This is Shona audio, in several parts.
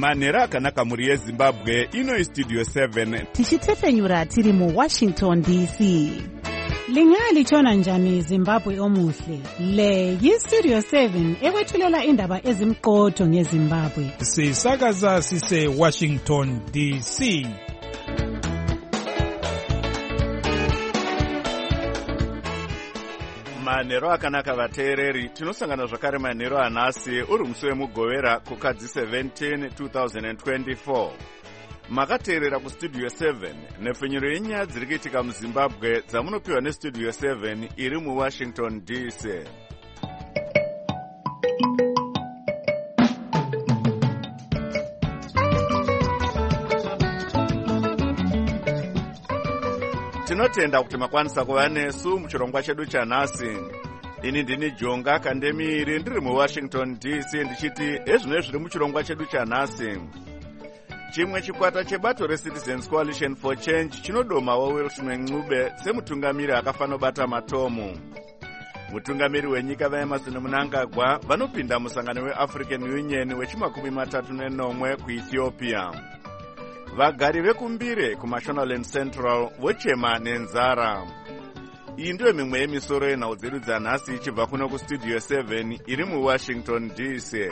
manhero akanaka mhuri yezimbabwe. Ino Studio 7 tichitefenyura tiri muWashington DC. Lingalitshona njani Zimbabwe omuhle? Le yiStudio 7 ekwethulela indaba ezimqotho ngeZimbabwe. Sisakaza sise Washington DC. manhero akanaka vateereri, tinosangana zvakare manhero anhasi uri musi wemugovera kukadzi 17 2024. Makateerera kuStudio 7 nepfenyuro yenyaya dziri kuitika muZimbabwe dzamunopiwa neStudio 7 iri muWashington DC. Tinotenda kuti makwanisa kuva nesu muchirongwa chedu chanhasi. Ini ndini Jonga Kandemiri ndiri muWashington DC ndichiti ezvino zviri muchirongwa chedu chanhasi. Chimwe chikwata chebato reCitizens Coalition for Change chinodomawo Wilson Ncube semutungamiri akafanobata matomu. Mutungamiri wenyika vaEmerson Mnangagwa vanopinda musangano weAfrican Union wechi34 kuEthiopia. Vagari vekumbire kuMashonaland Central vochema nenzara. Iyi ndiyo mimwe yemisoro yenhau dzedu dzanhasi ichibva kuno kuStudio 7 iri muWashington DC.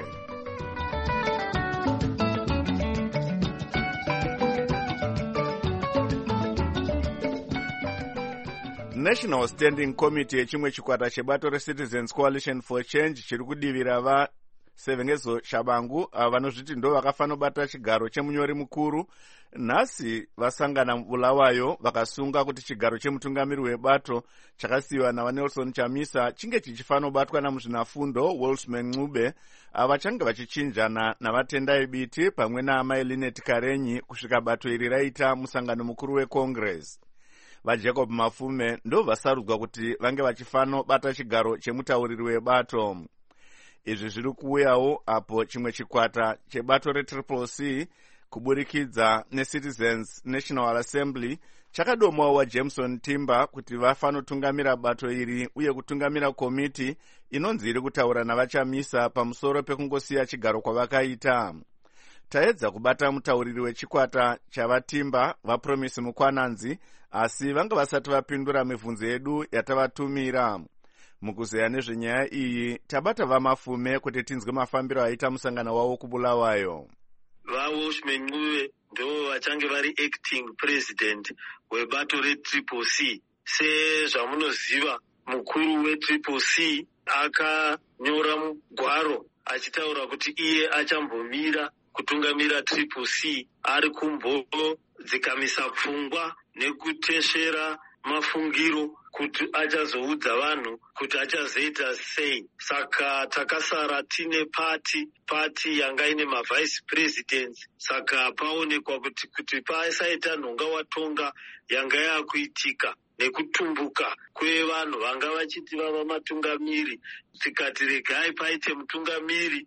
National Standing Committee yechimwe chikwata chebato reCitizens Coalition for Change chiri kudivira vaSevengezo Shabangu vanozviti ndo vakafanobata chigaro chemunyori mukuru. Nhasi vasangana muBulawayo vakasunga kuti chigaro chemutungamiri webato chakasiyiwa navaNelson Chamisa chinge chichifanobatwa namuzvinafundo Wilson Ncube vachange vachichinjana navatendai biti pamwe naamai Linet Karenyi kusvika bato iri raita musangano mukuru weCongress. VaJacob Mafume ndo vasarudzwa kuti vange vachifanobata chigaro chemutauriri webato. Izvi zviri kuuyawo apo chimwe chikwata chebato reCCC kuburikidza neCitizens National Assembly chakadomawo waJameson Timber kuti vafanotungamira bato iri uye kutungamira komiti inonzi iri kutaura navaChamisa pamusoro pekungosiya chigaro kwavakaita. Taedza kubata mutauriri wechikwata chavaTimber vaPromise Mukwananzi, asi vanga vasati vapindura mibvunzo yedu yatavatumira. Mukuzeya nezvenyaya iyi tabata vaMafume kuti tinzwe mafambiro aita musangano wavo kuBulawayo. VaWilson Ncube ndo vachange vari acting president webato reCCC. Sezvamunoziva, mukuru weCCC akanyora mugwaro achitaura kuti iye achambomira kutungamira CCC ari kumbodzikamisa pfungwa nekuteshera mafungiro kuti achazoudza vanhu kuti achazoita sei. Saka takasara tine pati yanga ine mavice presidents. Saka paonekwa kuti pasaita nhonga watonga yanga yakuitika nekutumbuka kwevanhu vanga vachiti vava matungamiri. Tikati regai paite mutungamiri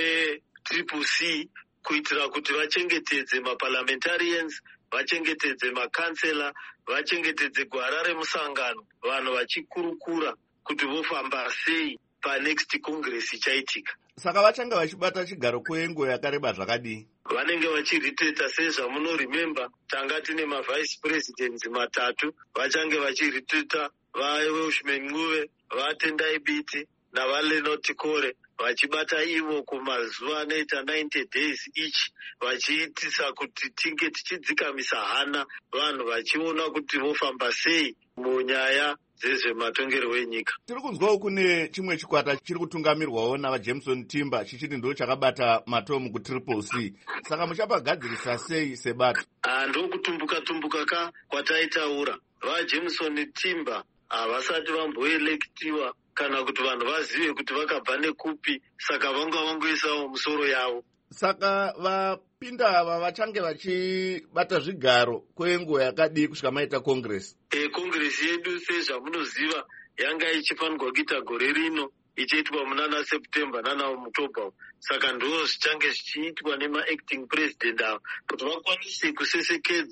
weCCC kuitira kuti vachengetedze maparliamentarians, vachengetedze makansela, vachengetedze gwara remusangano, vanhu vachikurukura kuti vofamba sei panext congress ichaitika. Saka vachanga vachibata chigaro kwenguva yakareba zvakadii? Vanenge vachiriteta sezvamunoremember tanga tine mavice presidents 3 vachange vachiriteta vaWilson Ncube, vaTendai Biti navaLenot Kore vachibata ivo kumazuva anoita 90 days each vachiitisa kuti tinge tichidzikamisa hana vanhu vachiona kuti vofamba sei munyaya dzezvematongerwo enyika. Tiri kunzwawo kune chimwe chikwata chiri kutungamirwawo navaJameson Timber chichiti ndo chakabata matomu kuCCC. Saka muchapagadzirisa sei sebato? Ndokutumbuka kwataitaura. VaJameson Timber havasati vamboelektiwa kana kuti vanhu vazive kuti vakabva nekupi, saka vanga vangoisawo musoro yavo. Saka vapinda ava vachange vachibata zvigaro kwenguva yakadii kusvika maita congress? Congress yedu sezvamunoziva yanga ichifanirwa kuita gore rino ichiitwa muna September nana October. Saka ndo zvichange zvichiitwa nemaacting president ava kuti vakwanise kusesekedza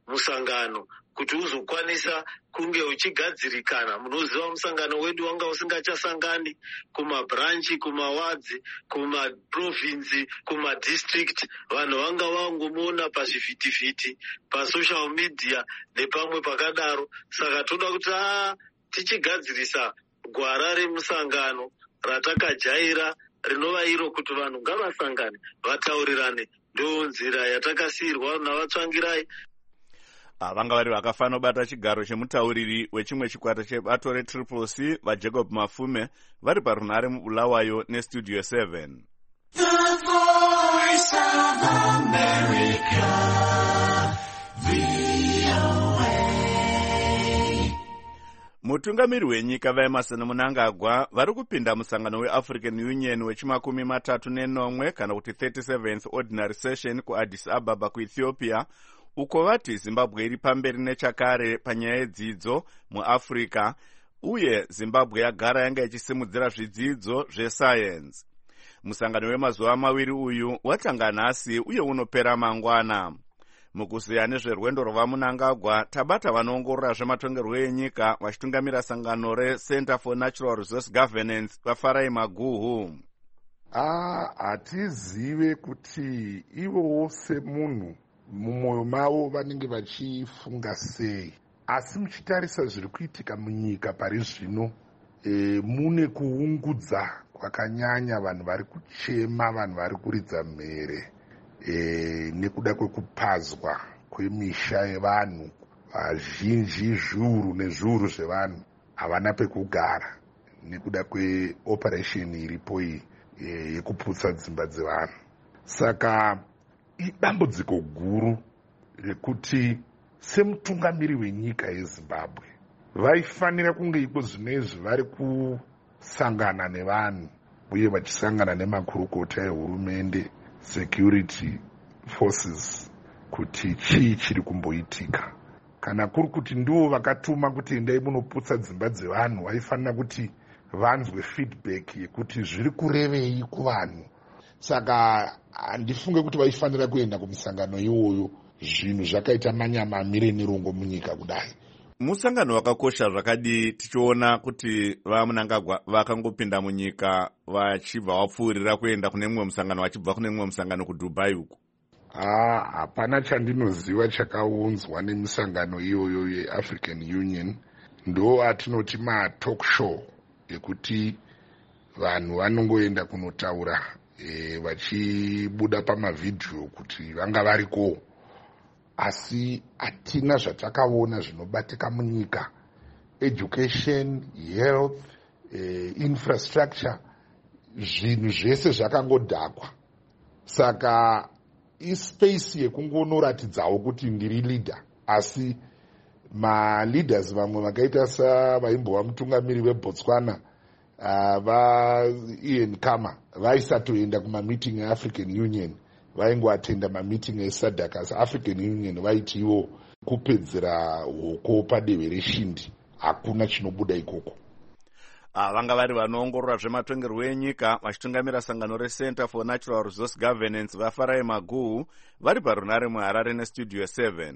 musangano kuti uzokwanisa kunge uchigadzirikana. Munoziva musangano wedu wanga usingachasangani kumabranchi, kumawadzi, kumaprovinsi, kumadistrict. Vanhu vanga vangomuona pazvivhitivhiti, pasocial media nepamwe pakadaro. Saka toda kuti tichigadzirisa gwara remusangano ratakajaira rinova iro kuti vanhu ngavasangane vataurirane. Ndo nzira yatakasiyirwa navatsvangirai. Vanga vari vakafanira kubata chigaro chemutauriri wechimwe chikwata chebato reCCC vaJacob Mafume vari parunhare muBulawayo neStudio 7. The Voice of America, VOA. Mutungamiri wenyika vaEmerson Mnangagwa vari kupinda musangano weAfrican Union wechi34 kana kuti 37th Ordinary Session kuAddis Ababa kuEthiopia, uko vati Zimbabwe iri pamberi nechakare panyaya yedzidzo muAfrica, uye Zimbabwe yagara yanga ichisimudzira zvidzidzo zvesayensi. Musangano wemazuva maviri uyu watanga nhasi uye unopera mangwana. Mukuziya nezverwendo rwaMnangagwa, tabata vanoongorora zvematongerwo enyika vachitungamira sangano reCenter for Natural Resource Governance vaFarai Maguhu. Hatizive kuti ivo semunhu mumwoyo mavo vanenge vachifunga sei, asi muchitarisa zviri kuitika munyika pari zvino, mune kuungudza kwakanyanya, vanhu vari kuchema, vanhu vari kuridza mhere nekuda kwekupazwa kwemisha yevanhu. Vazhinji, zviuru nezviuru zvevanhu havana pekugara nekuda kweoperation iripo iyi yekuputsa dzimba dzevanhu. Saka idambudziko guru rekuti semutungamiri wenyika yeZimbabwe vaifanira kunge iko zvinezvi vari kusangana nevanhu uye vachisangana nemakurukota ehurumende, security forces, kuti chii chiri kumboitika. Kana kuri kuti ndivo vakatuma kuti endai munoputsa dzimba dzevanhu, vaifanira kuti vanzwe feedback yekuti zviri kurevei kuvanhu. Saka handifunge kuti vaifanira kuenda kumusangano iwoyo zvinhu zvakaita manyamamire nerongo munyika kudai. Musangano wakakosha zvakadi tichiona kuti vaMnangagwa vakangopinda munyika vachibva vapfuurira kuenda kune mumwe musangano vachibva kune mumwe musangano kuDubai uko. Hapana chandinoziva chakaunzwa nemisangano iyoyo yeAfrican Union. Ndo atinoti ma-talk show ekuti vanhu vanongoenda kunotaura vachibuda pamavhidhiyo kuti vanga variko, asi hatina zvatakaona zvinobatika munyika. Education, health, infrastructure, zvinhu zvese zvakangodhakwa. Saka ispace yekungonoratidzawo kuti ndiri leader, asi ma-leaders vamwe vakaita savaimbova mutungamiri weBotswana Ian Khama vaisatoenda kumameeting eAfrican Union, vaingoatenda mameeting eSADC. Asi African Union vaiti ivo kupedzera hoko padehwe reshindi, hakuna chinobuda ikoko. Vanga vari vanoongorora zvematongerwo enyika vachitungamira sangano reCenter for Natural Resource Governance vaFarai Maguhu vari parunhare muHarare neStudio 7.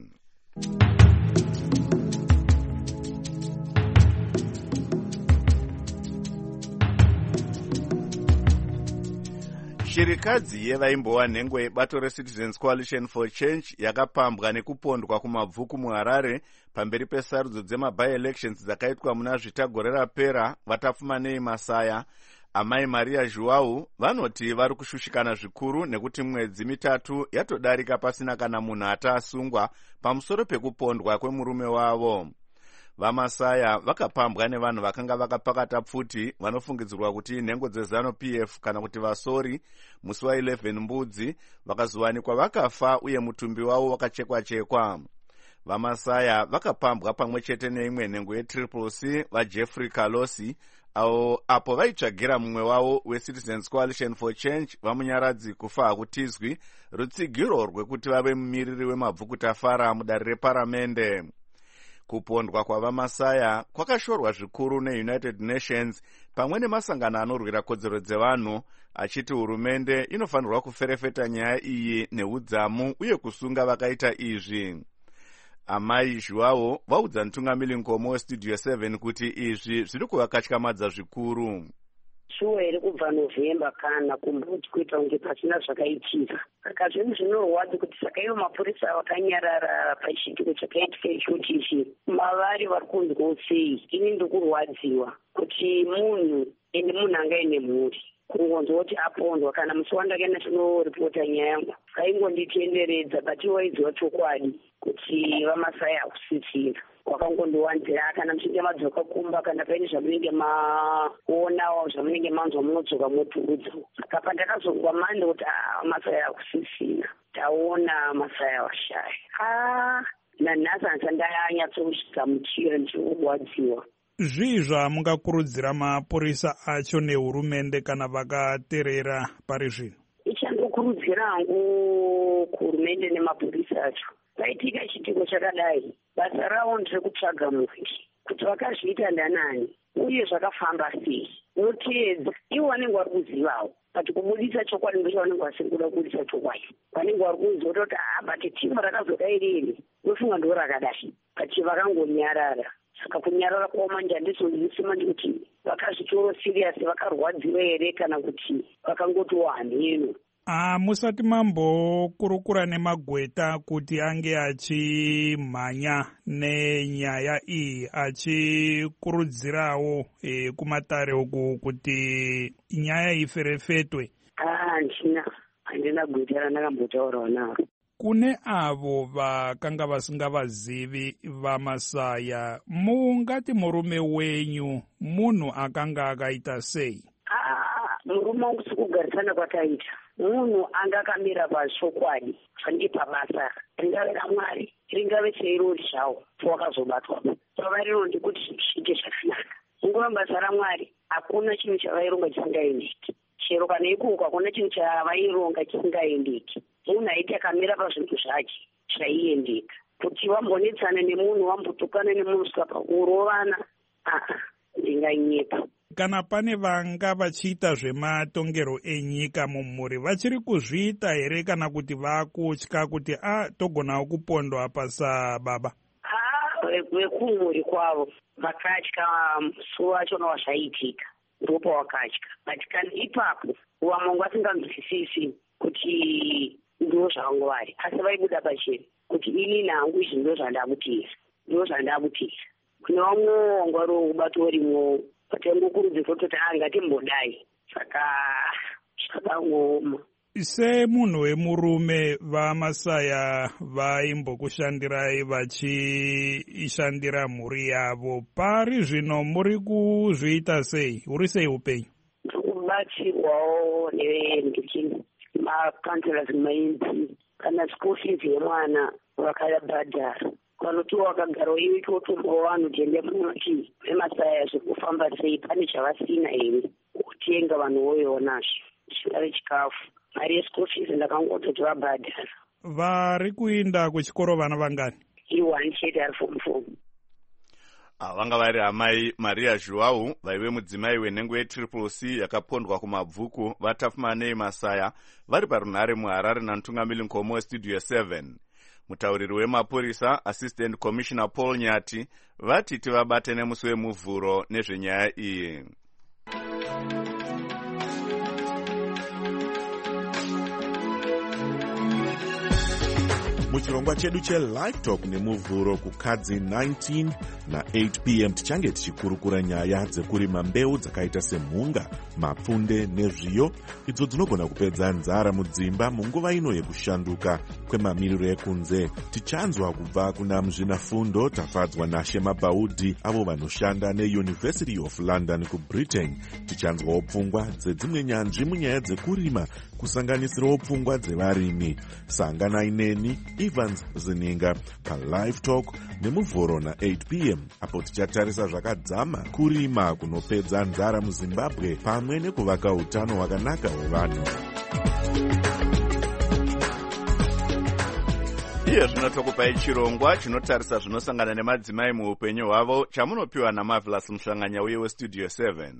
Shirikadzi yevaimbowa nhengo yebato reCitizens Coalition for Change yakapambwa nekupondwa kumabvuku muHarare pamberi pesarudzo dzema-by-elections dzakaitwa muna zvitagore rapera. Vatafumanei Masaya, Amai Maria Joao vanoti vari kushushikana zvikuru nekuti mwedzi mitatu yatodarika pasina kana munhu ataasungwa pamusoro pekupondwa kwemurume wavo. VaMasaya vakapambwa nevanhu vakanga vakapakata pfuti vanofungidzirwa kuti nhengo dzeZANU-PF kana kuti vasori. Musi wa11 Mbudzi vakazowanikwa vakafa uye mutumbi wavo wakachekwa-chekwa. VaMasaya vakapambwa pamwe chete neimwe nhengo yeCCC vaJeffrey Kalosi apo vaitsvagira mumwe wavo weCitizens Coalition for Change vamunyaradzi kufa hakutizwi, rutsigiro rwekuti vave mumiriri wemabvukutafara mudare reparamende. Kupondwa kwavaMasaya kwakashorwa zvikuru neUnited Nations pamwe nemasangano anorwira kodzero dzevanhu, achiti hurumende inofanirwa kuferefeta nyaya iyi neudzamu uye kusunga vakaita izvi. amai Joao vaudza mutungamiri Nkomo westudio 7 kuti izvi zviri kuvakatyamadza zvikuru. Shuwa iri kubva November kana kumbuti kuita kunge pasina zvakaitika. Saka zvinhu zvinorwadza kuti saka ivo mapurisa vakanyarara pachitiko chakaitika ichochi ichi mavari vari kunzwawo sei. Ini ndikurwadziwa kuti munhu angaine mhuri kungonzwa kuti apondwa kana musi wandakaenda tinoripota nyaya yangu vaingonditenderedza but waiziva chokwadi kuti vamasai hakusisira wakangondiwanzira kana muchinge madzoka kumba kana paine zvamunenge maona zvamunenge manzwa munodzoka moturudza. Saka pandakazongwa mande kuti masai hakusisira taona masai washaya nanhasi hanza ndanyatsogamuchira ndichirwadziwa. Zvii zvamungakurudzira mapurisa acho nehurumende kana vakateerera pari zvino? Ichandokurudzira hangu kuhurumende nemapurisa acho paitika chitiko chakadai basa ravo nderekutsvaga muviri kuti vakazviita ndanani uye zvakafamba sei noteedza ivo vanenge vari kuzivawo but kubudisa chokwadi ndocho vanenge vasiri kuda kubudisa chokwadi vanenge vari kuziva kuti but timu rakazodai riri nofunga ndo rakadai but vakangonyarara. Saka kunyarara kwamanje handizonzwisima ndikuti vakazvitoro serious vakarwadziwa here kana kuti vakangotiwa hanheno. Musati mambokurukura nemagweta kuti ange achimhanya nenyaya iyi achikurudzirawo kumatare uku kuti nyaya iferefetwe? Handina gweta randakambotaurawo naro. Kune avo vakanga vasingavazivi vamasaya, mungati murume wenyu munhu akanga akaita sei? Murume wangu sikugarisana kwataita munhu anga akamira pachokwadi zvange pabasa ringave raMwari ringave seirori zvawo wakazobatwa pava rino ndikuti zviite zvakanaka nguva basa raMwari hakuna chinhu chavaironga chisingaendeki chero kana ikoko hakuna chinhu chavaironga chisingaendeki munhu aiti akamira pazvinhu zvake zvaiendeka kuti wambonetsana nemunhu wambotukana nemunhu svika pakurovana ndinganyepa. Kana pane vanga vachiita zvematongero enyika mumhuri vachiri kuzviita here kana kuti vakutya kuti togonawo kupondwa pasa baba? Vekumhuri kwavo vakatya musi wacho wazvaitika ndopa wakatya but kana ipapo vamwe vasinganzwisisi kuti ndo zvangu vari asi vaibuda pachena kuti ini nangu izvi ndo zvandakutira kune vamwe wangwari wokubatwa rimwo patangokurudzirwa kuti ngatimbodai saka zvakangoma. Semunhu wemurume vamasaya vaimbokushandirai vachishandira mhuri yavo pari zvino muri kuzviita sei? Uri sei upenyu? Ndikubatsirwawo makanselas mainzi kana school fees yemwana vakabhadhara vanotiwa vakagarawo iwe totombawo vanhu tende munoti vemasaya zvekufamba sei pane chavasina here kutenga vanhu voyonazvo zvingave chikafu mari yeschool fees ndakangototi vabhadhara. Vari kuinda kuchikoro vana vangani? I1 chete ari form 4. Vanga vari amai Maria Joao vaive mudzimai wenhengo yeCCC yakapondwa kumabvuku vaTafumanei Masaya vari parunhare muHarare namutungamiri Nkomo westudio 7. Mutauriri wemapurisa Assistant Commissioner Paul Nyati vati tivabate nemusi wemuvhuro nezvenyaya iyi. Muchirongwa chedu cheLive Talk nemuvhuro kukadzi 19 na 8 p.m. tichange tichikurukura nyaya dzekurima mbeu dzakaita semhunga, mapfunde nezviyo idzo dzinogona kupedza nzara mudzimba munguva ino yekushanduka kwemamiriro ekunze. Tichanzwa kubva kuna muzvinafundo tafadzwa naShema Baudi avo vanoshanda neUniversity of London kuBritain. Tichanzwawo pfungwa dzedzimwe nyanzvi munyaya dzekurima kusanganisirawo pfungwa dzevarimi. Sanganai neni Evans Zininga paLive Talk nemuvhuro na8 p.m. apo tichatarisa zvakadzama kurima kunopedza nzara muZimbabwe pamwe nekuvaka utano hwakanaka hwevanhu. Iye zvino tokupai chirongwa chinotarisa zvinosangana nemadzimai muupenyu hwavo chamunopiwa naMarvelous Muhlanganya uye westudio 7.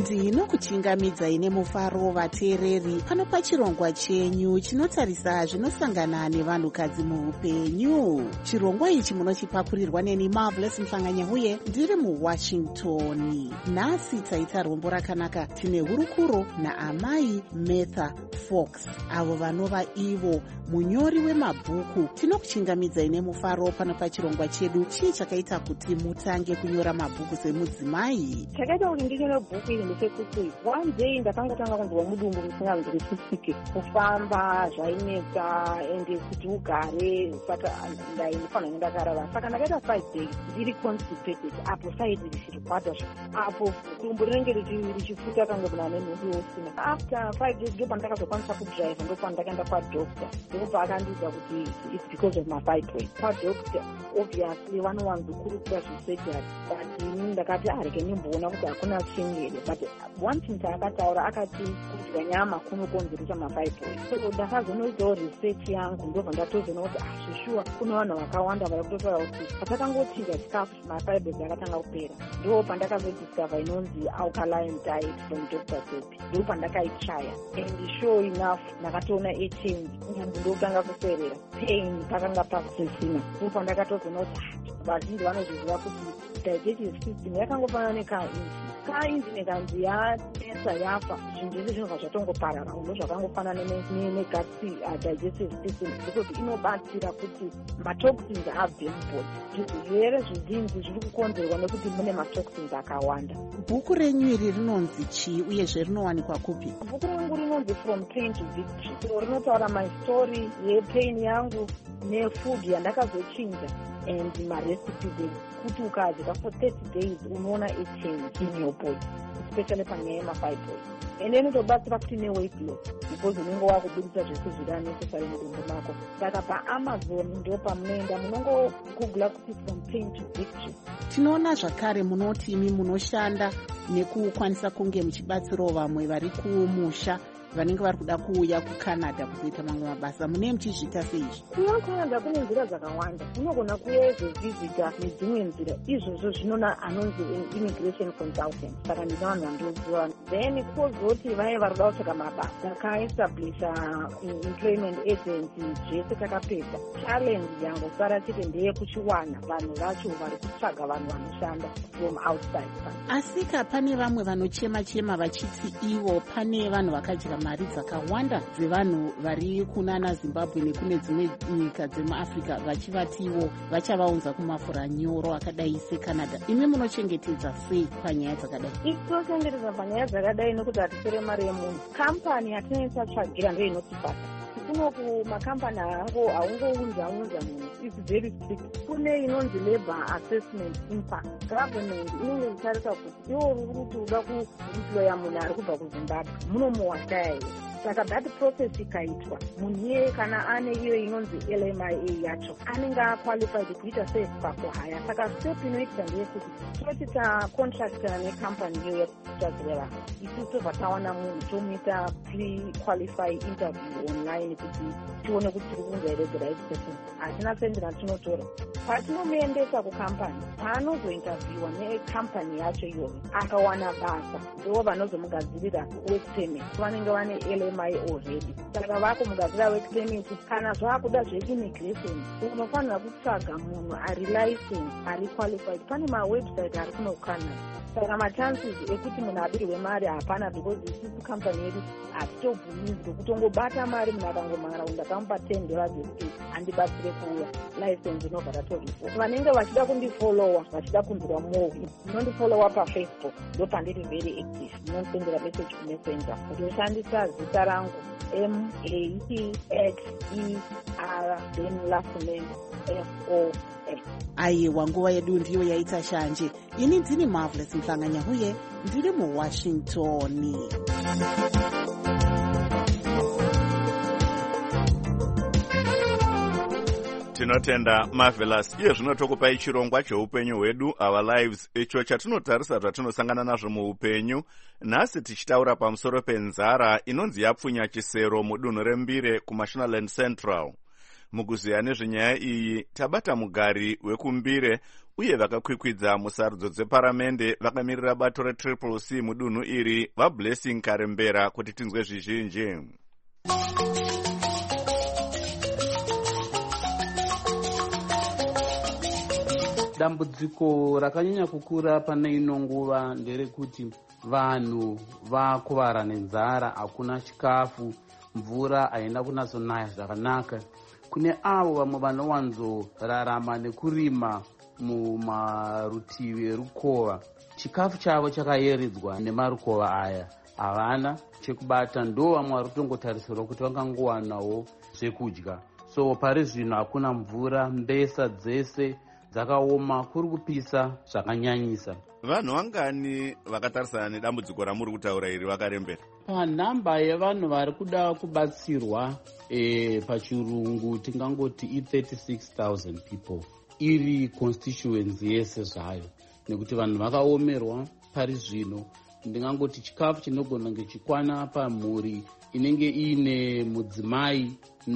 ndinokuchingamidzai nemufaro vateereri pano pachirongwa chenyu chinotarisa zvinosangana nevanhukadzi muupenyu. Chirongwa ichi munochipakurirwa neni Marvelous Mhlanganyauye ndiri muWashington. Nhasi taita rombo rakanaka tine hurukuro naamai Martha Fox, avo vanova ivo munyori wemabhuku. Tinokuchingamidzai nemufaro pano pachirongwa chedu chii chakaita kuti mutange kunyora mabhuku semudzimai? Chakaita kuti ndinyore bhuku iri ndechekuti one day ndakangotanga kunzwa mudumbu risinganzi richisike kufamba zvainetsa ende kuti ugare, saka ndaifanira ndakarara. Saka ndakaita 5 days ndiri constipated, apo saidi richirikwadwa, apo dumbu rinenge richifuta kange kuna nemhundu yosina. After 5 days ndo pandakazokwanisa kudrive, ndo pandakaenda kwadoctor, ndipo akandiudza kuti it's because of my fibroid. Kwadoctor obviously vanowanzokurukura zvesurgery, but ini ndakati reke ndimboona kuti hakuna chingere. But one thing taakataura akati kudya nyama kunokonzeresa mafibroid. So ndakazonoitawo research yangu, ndobva ndatozoona kuti zveshuwa kune vanhu vakawanda vari kutotaura kuti patakangotinga chikafu mafibroid akatanga kupera. Ndo pandakazodiscover inonzi alkaline diet from Dr. Sepi. Ndo pandakaichaya and sure enough ndakatoona echange, nyambo ndotanga kuserera, pain pakanga pasisina. Ndo pandakatozoona kuti vazhinji vanozviziva kuti digestive system yakangofanana nekainzi nekanzi yanetsa yafa, zvinhu zvese zvinobva zvatongoparara, uno zvakangofanana negatsi digestive system, because inobatsira kuti matoxins abve mubody. Zvirwere zvizhinji zviri kukonzerwa nekuti mune matoxins akawanda. Bhuku renyu iri rinonzi chii uyezve rinowanikwa kupi? Bhuku rangu rinonzi From Pain to Victory. So rinotaura my story yepain yangu nefood yandakazochinja and marecipe kuti ukadya for 30 days unoona a change in your body, especially panyaya yemafibroid. And inotobatsira kuti neweight loss, because unenge wakubudisa zvese zviri unnecessary mudumbu mako. Saka paAmazon ndo pamunoenda munongogoogla kuti From Pain to Victory. Tinoona zvakare munoti imi munoshanda nekukwanisa kunge muchibatsirawo vamwe vari kumusha vanenge vari kuda kuuya kuCanada kuzoita mamwe mabasa. Mune muchizviita seizvi? Kuuya kuCanada kune nzira dzakawanda. Unogona kuuya ezovhizita nedzimwe nzira. Izvozvo zvinona anonzi immigration consultant. Saka ndina vanhu vandoziva. Then kozoti vaye vari kuda kutsvaka mabasa, takaestablisha employment agency, zvese takapedza. Challenge yangosara chete ndeyekuchiwana vanhu vacho vari kutsvaga vanhu vanoshanda from outside. Asika pane vamwe vanochema vachiti ivo pane vanhu vakadya mari dzakawanda dzevanhu vari kunana Zimbabwe nekune dzimwe nyika dzemuAfrica vachivatiwo vachavaunza kumafura nyoro akadai seCanada. Imi munochengetedza sei panyaya dzakadai? Tinochengetedza panyaya dzakadai nekuti hatisere mari yemunhu. Kampani yatinoisa tsvagira ndiyo inotibata. Kunoku makampani haungounza munhu, it's very strict. Kune inonzi labor assessment impact. Government inenge ichitarisa kuti iwo uri kuti uda kuemploya munhu ari kubva kuZimbabwe munomuwasha here. Saka that process ikaitwa, munhu iye kana ane iyo inonzi LMIA yacho anenge aqualified kuita safe pakuhaya. Saka step inoitwa ndeyekuti tochita contract nekampani iyo yekutadzira vanhu, isusu tobva tawana munhu tomuita pre-qualify interview online kuti tione kuti tiri kuunza here the right person. Hatina sendi ratinotora. Patinomuendesa kukampani, paanozointerviewa nekampani yacho iyoyo akawana basa, ndo vanozomugadzirira work permit. Vanenge vane LMI already. Saka vakumugadzira work permit. Kana zvakuda zveimmigration, unofanira kutsvaga munhu ari license, ari qualified. Pane mawebsite ari kuno kuCanada. Saka machances ekuti munhu abirwe mari hapana, because isusu kampani yedu hatitobvumirwi kutongobata mari munhu akangomhara ndakampa $10 ekuti andibatsire kuuya license inobva tatoripo. Vanenge vachida kundifollowa, vachida kunzwa more, munondifollowa paFacebook, ndo pandiri very active. Munondisendera message kuMessenger. Ndoshandisa zita rangu MATHER then last name FOX. Aiwa, nguva yedu ndiyo yaita shanje. Ini ndini Marvelous Mhlanganyauye, ndiri muWashington. Tinotenda Marvelous. Iye zvino tokupai chirongwa cheupenyu hwedu, Our Lives, icho chatinotarisa zvatinosangana nazvo muupenyu. Nhasi tichitaura pamusoro penzara inonzi yapfunya chisero mudunhu reMbire kuMashonaland Central. Mukuziya nezvenyaya iyi tabata mugari wekuMbire uye vakakwikwidza musarudzo dzeparamende vakamirira bato retriple C mudunhu iri vablessing Karembera kuti tinzwe zvizhinji. Dambudziko rakanyanya kukura pane ino nguva nderekuti vanhu vakuvara nenzara, hakuna chikafu, mvura haina kunatsonaya zvakanaka. Kune avo vamwe vanowanzorarama nekurima mumarutivi erukova, chikafu chavo chakayeredzwa nemarukova aya, havana chekubata, ndo vamwe vari kutongotarisirwa kuti vangangowanawo zvekudya. So pari zvino hakuna mvura, mbesa dzese dzakaoma, kuri kupisa zvakanyanyisa. Vanhu vangani vakatarisana nedambudziko ramuri kutaura iri vakarembera? Panhamba yevanhu vari kuda kubatsirwa pachirungu tingangoti i36,000 people iri constituency yese zvayo, nekuti vanhu vakaomerwa pari zvino. Ndingangoti chikafu chinogona ngechikwana pamhuri inenge iine mudzimai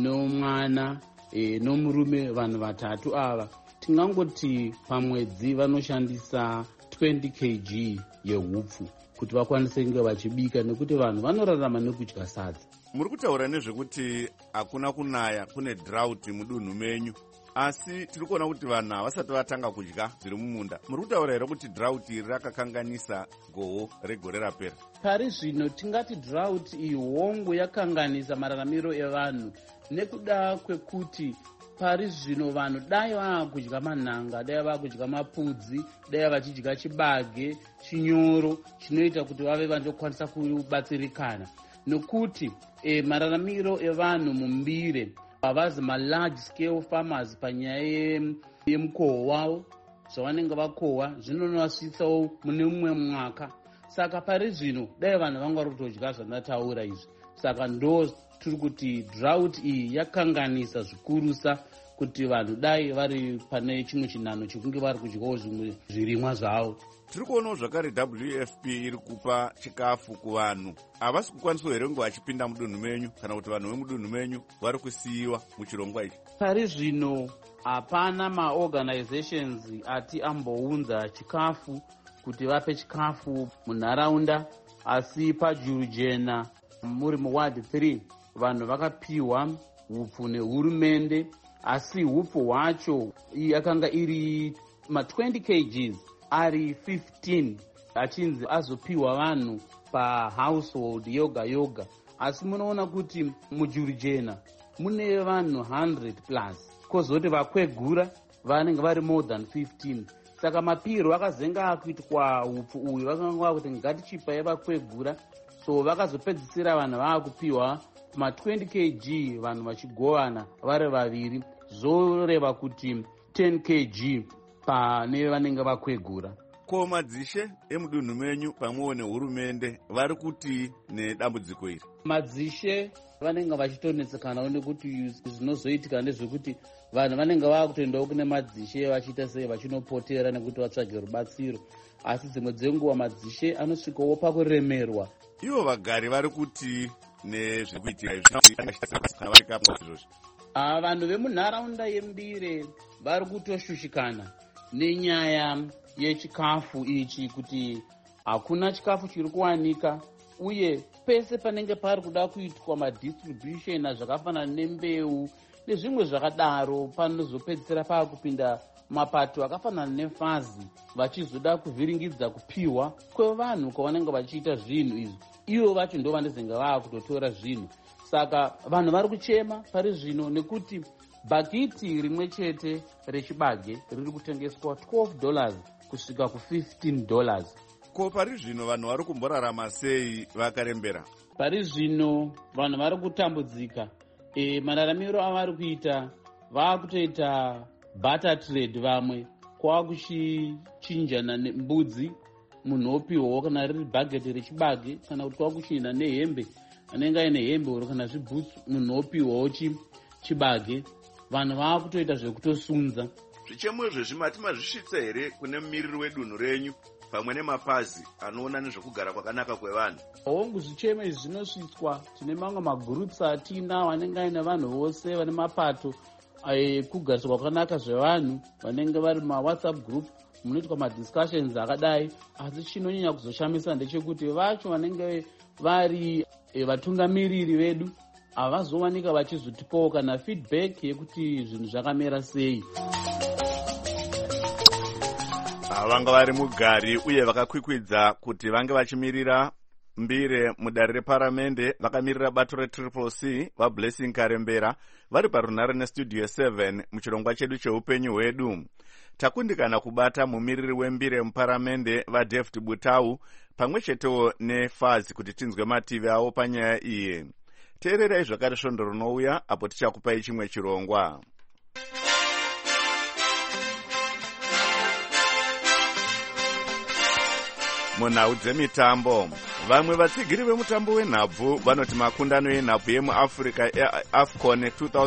nomwana nomurume, vanhu vatatu ava, tingangoti pamwedzi vanoshandisa 20 kg yehupfu kuti vakwanise kunge vachibika, nekuti vanhu vanorarama nekudya sadza. Muri kutaura nezvekuti hakuna kunaya, kune drought mudunhu menyu, asi tiri kuona kuti vanhu havasati vatanga kudya zviri mumunda. Muri kutaura here kuti drought iri rakakanganisa gohwo regore rapera? Pari zvino tingati drought iyi hongu yakanganisa mararamiro evanhu, nekuda kwekuti pari zvino vanhu dai vaakudya manhanga, dai vaakudya mapudzi, dai vachidya chibage, chinyoro, chinoita kuti vave vanokwanisa kubatsirikana. Nokuti mararamiro evanhu mumbire havazi ma-large scale farmers panyaya yemukohwo wavo, zvavanenge vakohwa zvinonovasvitsawo mune mumwe mwaka. Saka pari zvino dai vanhu vanga vari kutodya zvandataura izvi. Saka ndo tiri kuti drought iyi yakanganisa zvikurusa kuti vanhu dai vari pane chimwe chinhano chekunge vari kudyawo zvimwe zvirimwa zvavo. Tiri kuonawo zvakare WFP iri kupa chikafu kuvanhu. Havasi kukwaniswa here kunge vachipinda mudunhu menyu, kana kuti vanhu vemudunhu menyu vari kusiyiwa muchirongwa ichi? Pari zvino hapana maorganizations ati ambounza chikafu kuti vape chikafu munharaunda, asi pajuru jena muri muward 3 vanhu vakapiwa hupfu nehurumende, asi hupfu hwacho yakanga iri ma20 kg ari 15 achinzi azopiwa vanhu pahousehold yoga yoga. Asi munoona kuti mujuru jena mune vanhu 100 plus, kozoti vakwegura vanenge vari more than 15. Saka mapiro akazenga akuitwa hupfu uyu vakanga kuti ngatichipai vakwegura, so vakazopedzisira vanhu vaakupiwa ma20 kg vanhu vachigovana vari vaviri, zoreva kuti 10 kg pane vanenge vakwegura. Ko madzishe emudunhu menyu pamwewo nehurumende vari kuti nedambudziko iri? Madzishe vanenge vachitonetsekanawo nekuti zvinozoitika ndezvekuti vanhu vanenge vakutoendawo kune madzishe vachiita sei vachinopotera nekuti vatsvage rubatsiro, asi dzimwe dzenguva madzishe anosvikawo pakuremerwa. Ivo vagari vari kuti nezvekuitika izvi? Vanhu vemunharaunda yembire vari kutoshushikana nenyaya yechikafu ichi, kuti hakuna chikafu chiri kuwanika, uye pese panenge pari kuda kuitwa madistribution zvakafanana nembeu nezvimwe zvakadaro, panozopedzisira paakupinda mapato akafanana nefazi vachizoda kuvhiringidza kupiwa kwevanhu kwavanenge vachiita zvinhu izvi. Ivo vacho ndo vanezenge vaakutotora zvinhu. Saka vanhu vari kuchema pari zvino nekuti bhakiti rimwe chete rechibage riri kutengeswa $12 kusvika ku$15. Ko pari zvino vanhu vari kumborarama sei vakarembera? Pari zvino vanhu vari kutambudzika. Mararamiro avari kuita, vaakutoita barter trade, vamwe kwakuchichinjana mbudzi, munhu opiwawo kana riri bhageti rechibage, kana kuti kwakuchinjana nehembe, anenge aine hembe kana zvibhutsu, munhu opiwawo chibage. Vanhu vaakutoita zvekutosunza. Zvichemo izvezvi mati mazvisvitsa here kune mumiriri wedunhu renyu pamwe nemapazi anoona nezvekugara kwakanaka kwevanhu? Hongu, zvichemo izvi zvinosvitswa. Tine mamwe magroups atina vanenge aine vanhu vose vane mapato kugariswa kwakanaka zvevanhu vanenge vari mawhatsapp group, munoitwa madiscussions akadai. Asi chinonyanya kuzoshamisa ndechekuti vacho vanenge vari vatungamiriri vedu havazowanika vachizotipawo kana feedback yekuti zvinhu zvakamera sei. vanga vari mugari uye vakakwikwidza kuti vange vachimirira mbire mudare reparamende, vakamirira bato retriple C vablessing Karembera vari parunhare nestudio 7 muchirongwa chedu cheupenyu hwedu. Takundikana kubata mumiriri wembire muparamende vaDavid Butau pamwe chetewo neFazi kuti tinzwe mativi avo panyaya iyi. Teererai zvakare svondo rinouya apo tichakupai chimwe chirongwa. Munhau dzemitambo, vamwe vatsigiri vemutambo wenhabvu vanoti makundano yenhabvu yemuafrica eAFCON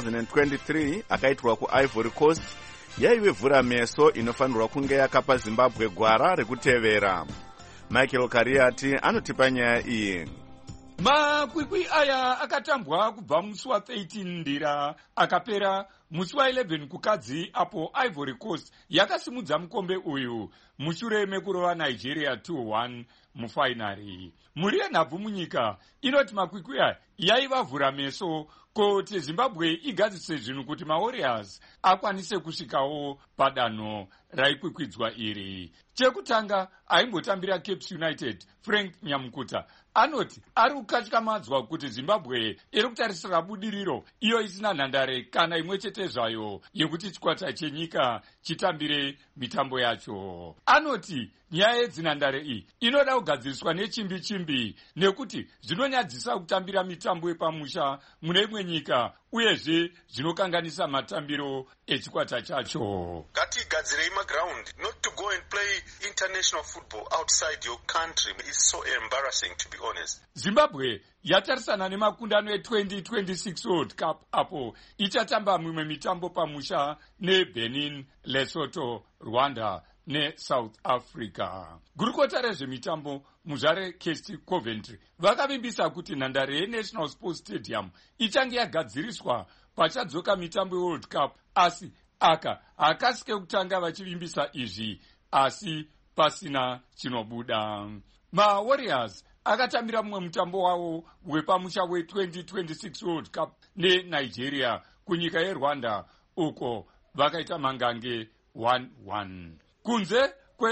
2023 akaitwa kuIvory Coast yaive vhura meso inofanirwa kunge yakapa Zimbabwe gwara rekutevera. Michael Kariati anotipa nyaya iyi. Makwikwi aya akatambwa kubva musi wa13 ndira akapera musi wa11 kukadzi, apo Ivory Coast yakasimudza mukombe uyu mushure mekurova Nigeria 2-1 mufainari. Mhuri yenhabvu munyika inoti makwikwi aya yaiva vhura meso kuti Zimbabwe igadzise zvinhu kuti maWarriors akwanise kusvikawo padanho raikwikwidzwa iri. Chekutanga aimbotambira Cape United, Frank Nyamukuta anoti ari kukatyamadzwa kuti Zimbabwe iri kutarisira budiriro iyo isina nhandare kana imwe chete zvayo yekuti chikwata chenyika chitambire mitambo yacho. Anoti nyaya yedzinhandare iyi inoda kugadziriswa nechimbi nekuti zvinonyadzisa kutambira mitambo yepamusha mune imwe nyika uyezve zvinokanganisa matambiro echikwata chacho. Ngatigadzirei maground, not to go and play international football outside your country is so embarrassing, to be honest. Zimbabwe yatarisana nemakundano e2026 World Cup apo ichatamba mimwe mitambo pamusha neBenin, Lesotho, Rwanda neSouth Africa. Gurukota rezvemitambo muzvare Kesti Coventry vakavimbisa kuti nhandare yeNational Sports Stadium ichange yagadziriswa pachadzoka mitambo yeWorld Cup, asi hakasike kutanga vachivimbisa izvi asi pasina chinobuda. MaWarriors akatambira mumwe mutambo wavo wepamusha we2026 World Cup neNigeria kunyika yeRwanda, uko vakaita mangange 1-1. Kunze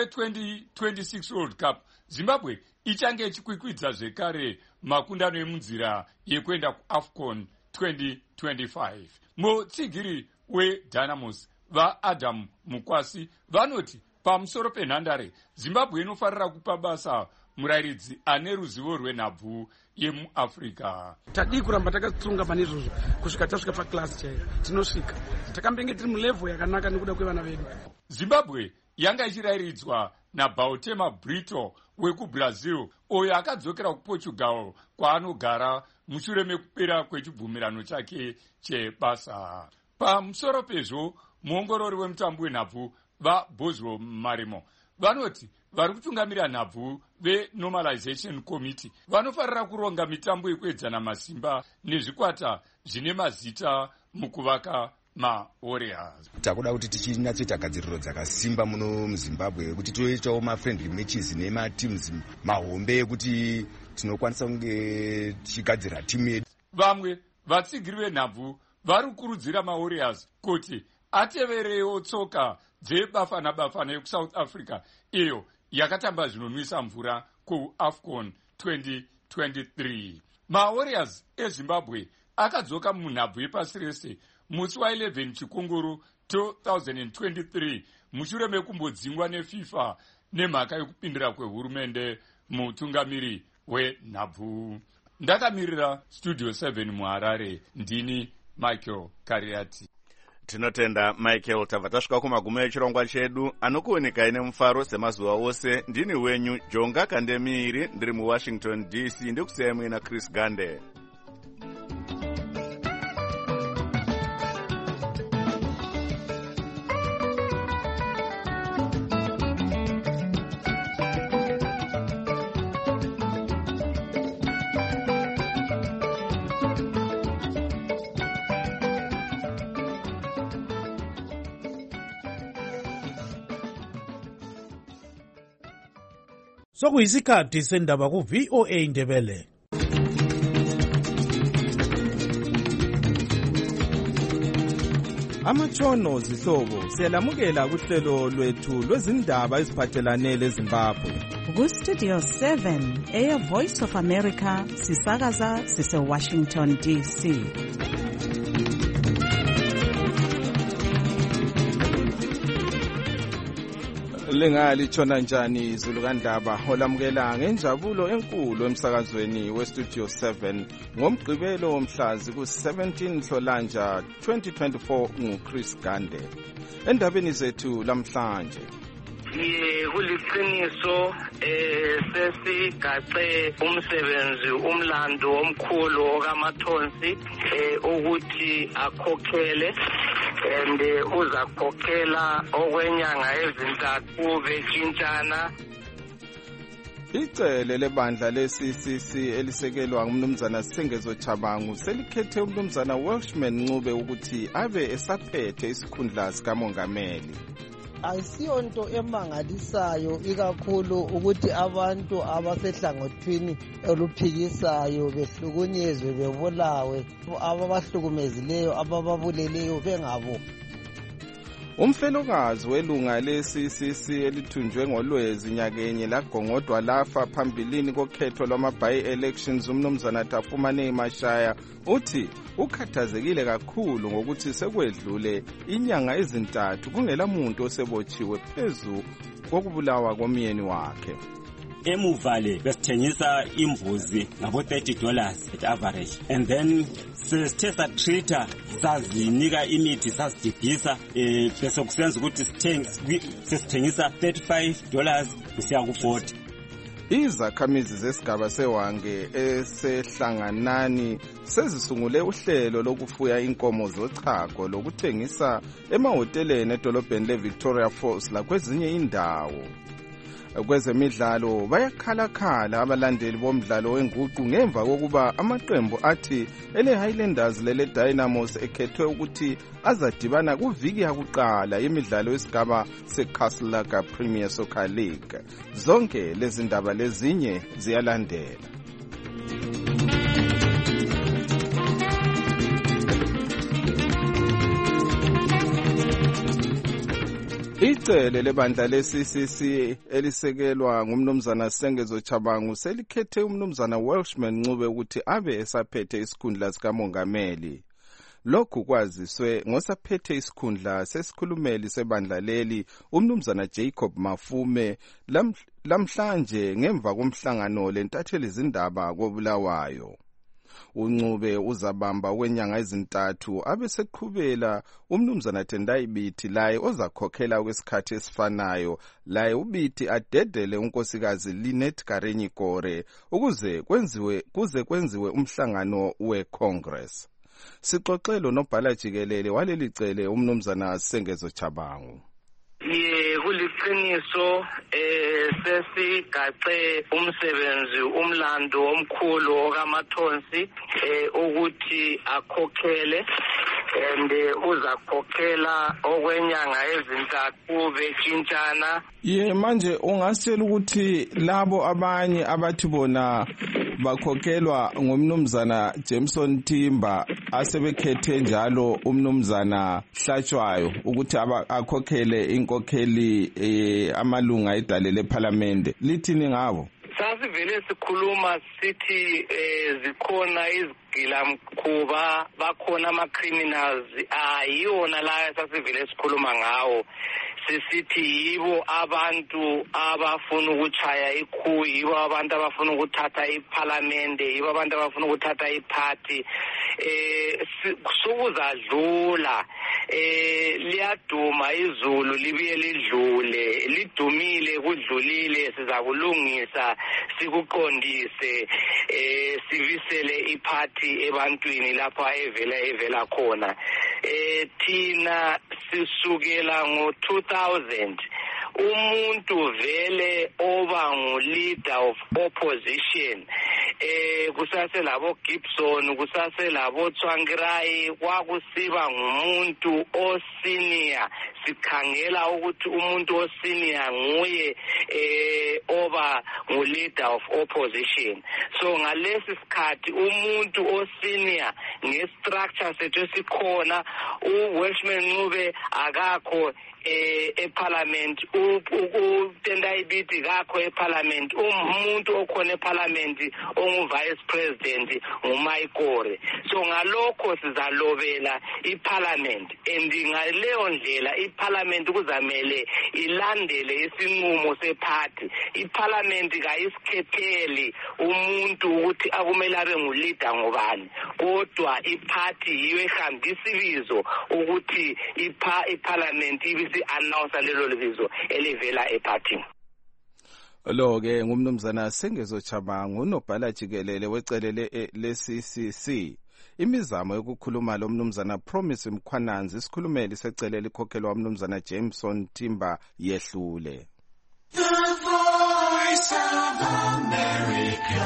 kwe2026 World Cup, Zimbabwe ichange ichikwikwidza zvekare makundano emunzira yekuenda kuAFCON 2025. Mutsigiri weDynamos vaAdam Mukwasi vanoti pamusoro penhandare Zimbabwe inofarira kupa basa murairidzi ane ruzivo rwenhabvu yemuAfrica. Tadi kuramba takatsunga pane izvozvo kusvika tasvika paklasi chaiyo tinosvika takambenge tiri mulevel yakanaka nekuda kwevana vedu. Zimbabwe yanga ichirairidzwa naBautema Brito wekubrazil, uyo akadzokera kuPortugal kwaanogara mushure mekupera kwechibvumirano chake chebasa. Pamusoro pezvo, muongorori wemutambo wenhabvu vaBoswell Marimo vanoti vari kutungamira nhabvu veNormalization Committee vanofarira kuronga mitambo yekuedzana masimba nezvikwata zvine mazita mukuvaka maWarriors. Takuda kuti tichinatsoita gadziriro dzakasimba muno muZimbabwe kuti toitawo mafriendly matches nemateams mahombe ekuti tinokwanisa kunge tichigadzira timu yedu. Vamwe vatsigiri venhabvu vari kukurudzira maWarriors kuti ateverewo tsoka dzebafana bafana yekuSouth Africa iyo yakatamba zvinonwisa mvura kuAFCON 2023. MaWarriors eZimbabwe akadzoka munhabvu yepasi rese musi wa11 chikunguru 2023 mushure mekumbodzingwa neFIFA nemhaka yekupindira kwehurumende mutungamiri wenhabvu. Ndakamirira Studio 7 muHarare, ndini Michael Kariati. Tinotenda Michael. Tabva tasvika kumagumo echirongwa chedu anokuonekai nemufaro semazuva ose. Ndini wenyu Jonga Kandemiiri, ndiri muWashington DC. Ndikusiyai muina Chris Gande. Sokuyisikhathi sendaba ku VOA Indebele. Amatshono zihlobo siyalamukela kuhlelo lwethu lwezindaba eziphathelane leZimbabwe. Ku-Studio 7 Air Voice of America sisakaza sise-Washington DC. Lingatshona njani izulu kandaba olamukela ngenjabulo enkulu emsakazweni weStudio 7 ngomgqibelo womhlazi ku-17 Nhlolanja 2024 nguChris Gande. Endabeni zethu lamhlanje kuliqiniso sesigaxe umsebenzi umlando omkhulu okaMathonsi ukuthi akhokhele and uzakhokhela okwenyanga ezintathu betshintshana. Icele lebandla le-CCC elisekelwa ngumnumzana Sengezo Chabangu selikhethe umnumzana Welshman Ncube ukuthi abe esaphethe isikhundla sikamongameli. Ayisiyonto emangalisayo ikakhulu ukuthi abantu abasehlangothini oluphikisayo behlukunyezwe bebulawe, ababahlukumezileyo abababuleleyo bengabo. Umfelokazi welunga le-CCC elithunjwe ngolwezi nyakenye lagongodwa lafa phambilini kokhetho lwama-by-elections umnumzana Tafumane Mashaya uthi ukhathazekile kakhulu ngokuthi sekwedlule inyanga ezintathu kungela muntu osebotshiwe phezu kokubulawa komyeni wakhe. Emuva le besithengisa imbuzi ngabo $30 at average, and then sesithe satreata sazinika imithi sasidibhisa bese kusenza ukuthi sesithengisa $35 kusiya ku-40. Izakhamizi zesigaba sewange esehlanganani sezisungule uhlelo lokufuya inkomo zochago lokuthengisa emahoteleni edolobheni leVictoria Falls lakwezinye indawo. Kwezemidlalo bayakhalakhala abalandeli bomdlalo wenguqu ngemva kokuba amaqembu athi ele-Highlanders lele-Dynamos ekhethwe ukuthi azadibana kuviki yakuqala imidlalo yesigaba seCastle Premier Soccer League. Zonke lezi ndaba lezinye ziyalandela. Icele lebandla le-CCC elisekelwa ngumnumzana Sengezo Chabangu selikhethe umnumzana Welshman Ncube ukuthi abe esaphethe isikhundla sikamongameli. Lokhu kwaziswe ngosaphethe isikhundla sesikhulumeli sebandla leli umnumzana Jacob Mafume lamhlanje ngemva komhlangano lentatheli izindaba koBulawayo. uNcube uzabamba kwenyanga ezintathu abeseqhubela umnumzana Tendai Biti laye ozakhokhela kwesikhathi esifanayo laye uBiti adedele unkosikazi Linet Karenyi Kore ukuze kwenziwe umhlangano weCongress. Sixoxelo nobhala jikelele waleli cele umnumzana Sengezo Chabangu. Kuliqiniso sesigaxe umsebenzi umlando omkhulu okaMathonsi ukuthi akhokhele and uzakhokhela okwenyanga ezintathu betshintshana. Manje ungasitshela ukuthi labo abanye abathi bona bakhokhelwa ngumnumzana Jameson Timba asebekhethe njalo umnumzana Hlatshwayo ukuthi akhokhele inkokheli amalunga edale leParliament, lithini ngabo? Sasivele sikhuluma sithi zikhona izigilamkhuba, bakhona ama-criminals, ayiyona la sasivele sikhuluma ngawo. Sisithi yibo abantu abafuna ukuchaya ikhu, yibo abantu abafuna ukuthatha iParliament, yibo abantu abafuna ukuthatha iparty. Sokuzadlula liyaduma izulu libuye lidlule, lidumile kudlulile, sizakulungisa sikuqondise sivisele iparty ebantwini lapha evela khona. Thina sisukela ngo-2000 umuntu vele oba ngu-leader of opposition kusaselabo Gibson, kusaselabo Tsvangirai, kwakusiba ngumuntu osenior. Sikhangela ukuthi umuntu osenior nguye oba ngu-leader of opposition. So ngalesi sikhathi umuntu osenior nge-structure sethu esikhona, uWelshman Ncube akakho eParliament, uTendai Biti kakho eParliament, umuntu okhona eParliament ongu-Vice President nguMaikore. So ngalokho sizalobela iParliament, and ngaleyo ndlela iParliament kuzamele ilandele isinqumo sephathi. iParliament kayisikhetheli umuntu ukuthi akumele abe nguleader ngobani, kodwa iphathi yiyo ehambisa ibizo ukuthi iParliament ibisi-announce lelo bizo elivela ephathini. Lo-ke ngumnumzana Sengezo Chabangu, unobhala jikelele wecele le-CCC. Imizamo yokukhuluma lo mnumzana Promise Mkhwananzi, isikhulumeli secele likhokhelwa umnumzana Jameson Timber, yehlule. The Voice of America,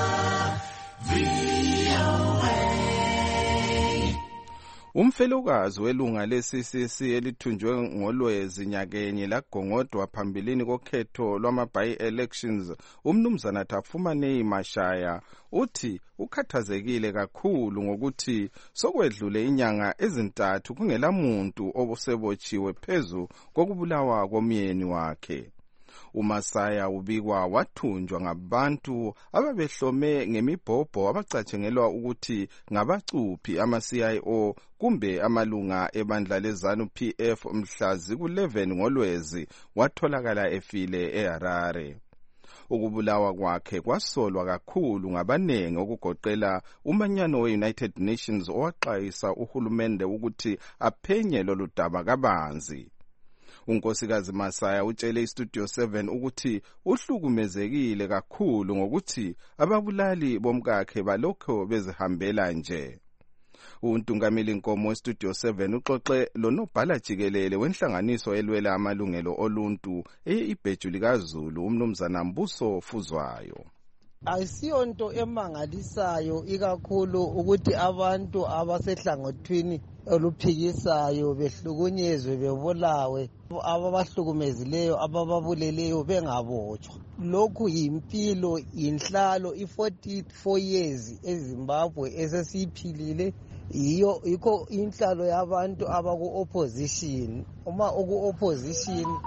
Umfelokazi welunga le-CCC elithunjwe ngolwezi nyakenye lagongodwa phambilini kokhetho lwama-by-elections, umnumzana Tafumanei Mashaya, uthi ukhathazekile kakhulu ngokuthi sokwedlule inyanga ezintathu kungelamuntu obusebotshiwe phezu kokubulawa komyeni wakhe. uMasaya ubikwa wathunjwa ngabantu ababehlome ngemibhobho abacatshengelwa ukuthi ngabacuphi ama-CIO kumbe amalunga ebandla leZANU-PF mhla ziku-11 ngolwezi watholakala efile eHarare. Ukubulawa kwakhe kwasolwa kakhulu ngabanengi okugoqela umanyano we-United Nations owaxwayisa uhulumende ukuthi aphenye lolu daba kabanzi. Unkosikazi Masaya utshele iStudio 7 ukuthi uhlukumezekile kakhulu ngokuthi ababulali bomkakhe balokho bezihambela nje. Untungameli Nkomo weStudio 7 uxoxe lonobhala jikelele wenhlanganiso elwela amalungelo oluntu ibheju likaZulu umnumzana Mbuso Fuzwayo. Ayisiyonto emangalisayo ikakhulu ukuthi abantu abasehlangothini oluphikisayo behlukunyezwe bebulawe, ababahlukumezileyo abababuleleyo bengabotshwa. Lokhu yimpilo inhlalo i-44 years eZimbabwe esesiphilile, yikho inhlalo yabantu abaku-opposition. Uma uku-opposition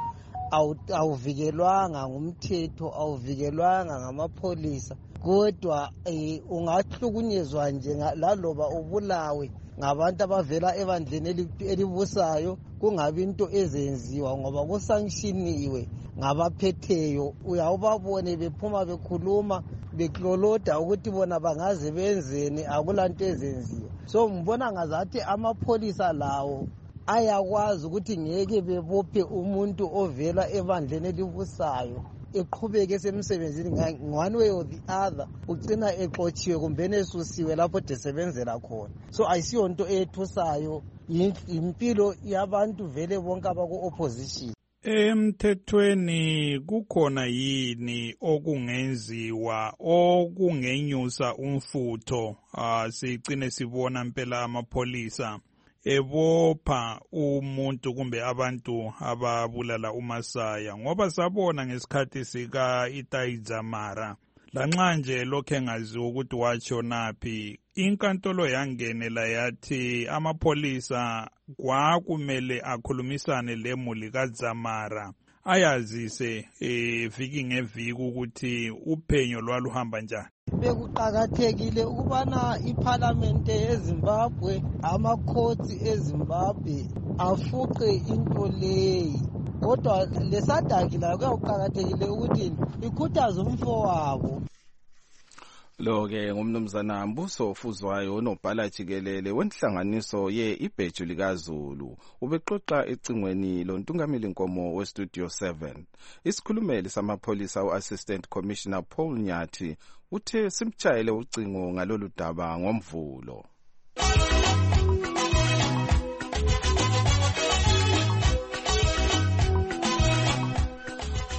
awuvikelwanga ngumthetho, awuvikelwanga ngamapholisa, kodwa ungahlukunyezwa nje laloba ubulawe ngabantu abavela ebandleni elibusayo, kungabi into ezenziwa ngoba kusankshiniwe ngabaphetheyo. Uyawubabone bephuma bekhuluma bekloloda ukuthi bona bangaze benzeni, akulanto ezenziwa. So mbona ngazathi amapholisa lawo ayakwazi ukuthi ngeke bebophe umuntu ovela ebandleni elibusayo eqhubeke esemsebenzini one way or the other, ugcina exotshiwe kumbe esusiwe lapho desebenzela khona. So ayisiyonto ethusayo, impilo yabantu vele bonke abaku-opposition. Emthethweni kukhona yini okungenziwa okungenyusa umfutho sicine sibona impela amapholisa ebopha umuntu kumbe abantu ababulala uMasaya, ngoba sabona ngesikhathi sika Itaidzamara lanxa nje lokho engaziwa ukuthi watshonaphi, inkantolo yangenela yathi amapholisa kwakumele akhulumisane lemuli kaDzamara ayazise viki ngeviki ukuthi uphenyo lwaluhamba njani. Bekuqakathekile ukubana iParliamente yeZimbabwe, amakhosi eZimbabwe afuqe into leyi, kodwa lesadaki layo kuyaqakathekile ukuthi ikhuthaze umfowabo. Lo-ke ngumnumzana Mbuso Fuzwayo onobhala jikelele wenhlanganiso ibheju likaZulu, ubexoxa ecingweni lontungameli Nkomo weStudio 7. Isikhulumeli samapholisa u-Assistant Commissioner Paul Nyathi uthe simtshayele ucingo ngalolu daba ngoMvulo.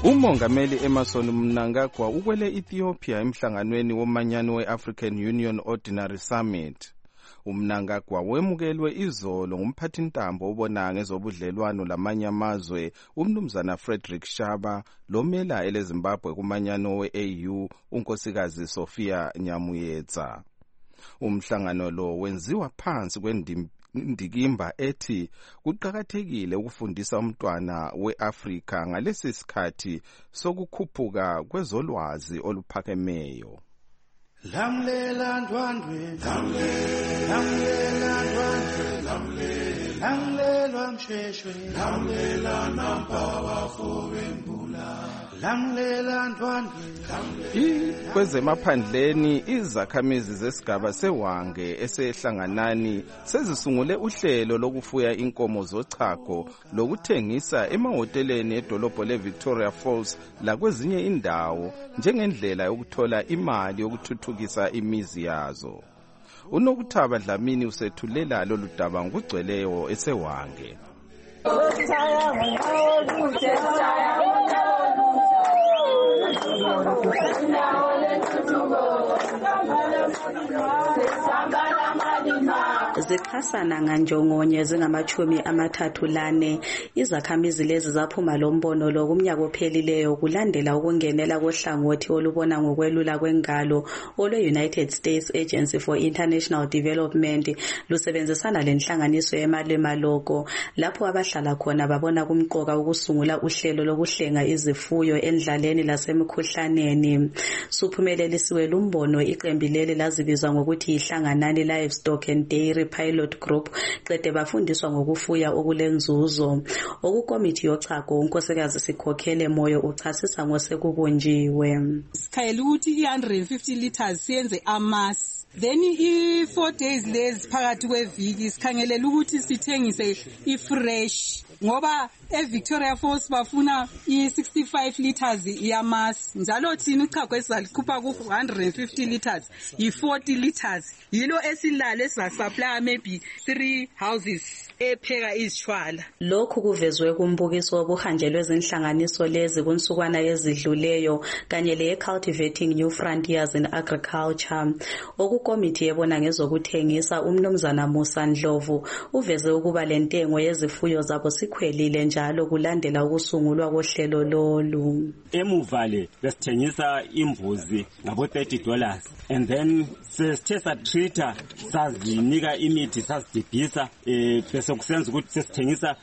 Umongameli Emmerson Mnangagwa ukwele Ethiopia emhlanganweni womanyano we-African Union Ordinary Summit. Umnangagwa wemukelwe izolo ngumphathintambo obona ngezobudlelwano lamanye amazwe umnumzana Frederick Shaba lomela eleZimbabwe kumanyano we-AU unkosikazi Sophia Nyamuyetsa. Umhlangano lo wenziwa phansi kwendikimba ethi kuqakathekile ukufundisa umntwana we-Afrika ngalesi sikhathi sokukhuphuka kwezolwazi oluphakemeyo. Lamlela ndwandwe, lamlela ndwandwe, lamlela msheshwe, lamlela nampawa fowembula, lamlela ndwandwe. Kwezemaphandleni izakhamizi zesigaba seWange esehlanganani sezisungule uhlelo lokufuya inkomo zochago lokuthengisa emahoteleni edolobho leVictoria Falls lakwezinye indawo njengendlela yokuthola imali yokuthuthukisa imizi yazo. UNokuthaba Dlamini usethulela lolu daba ngokugcweleyo eseWange. Zichasana nganjongonye zingama-34 izakhamizi lezi zaphuma lombono lo kumnyaka ophelileyo kulandela ukungenela kohlangothi olubona ngokwelula kwengalo olwe-United States Agency for International Development lusebenzisana lenhlanganiso yemalema logo lapho abahlala khona babona kumqoka ukusungula uhlelo lokuhlenga izifuyo endlaleni lasemkhuhlaneni. Suphumelelisiwe lumbono iqembu leli lazibizwa ngokuthi ihlanganani Livestock and Dairy Pilot Group qede bafundiswa ngokufuya okulenzuzo. Okukomiti yochago unkosikazi Sikhokhele Moyo uchasisa ngosekubunjiwe. Sikhayela ukuthi i150 liters siyenze amasi. Then i4 days lezi phakathi kweviki sikhangelela ukuthi sithengise ifresh ngoba eVictoria Falls bafuna i65 liters yamasi njalo thina uchago esizalikhupha ku150 liters i40 liters yilo esilale sizasupply maybe 3 houses epheka izishwala. Lokhu kuvezwe kumbukiso obuhanjelwe ezinhlanganiso lezi kunsukwana yezidluleyo kanye le-Cultivating New Frontiers in Agriculture. Okukomiti yebona ngezokuthengisa umnumzana Musa Ndlovu uveze ukuba lentengo yezifuyo zabo sikhwelile njalo kulandela ukusungulwa kohlelo lolu. Emuvale besithengisa imbuzi ngabo $30 and then sesithe satreata sazinika imithi sazidibhisa bese kusenza ukuthi sesithengisa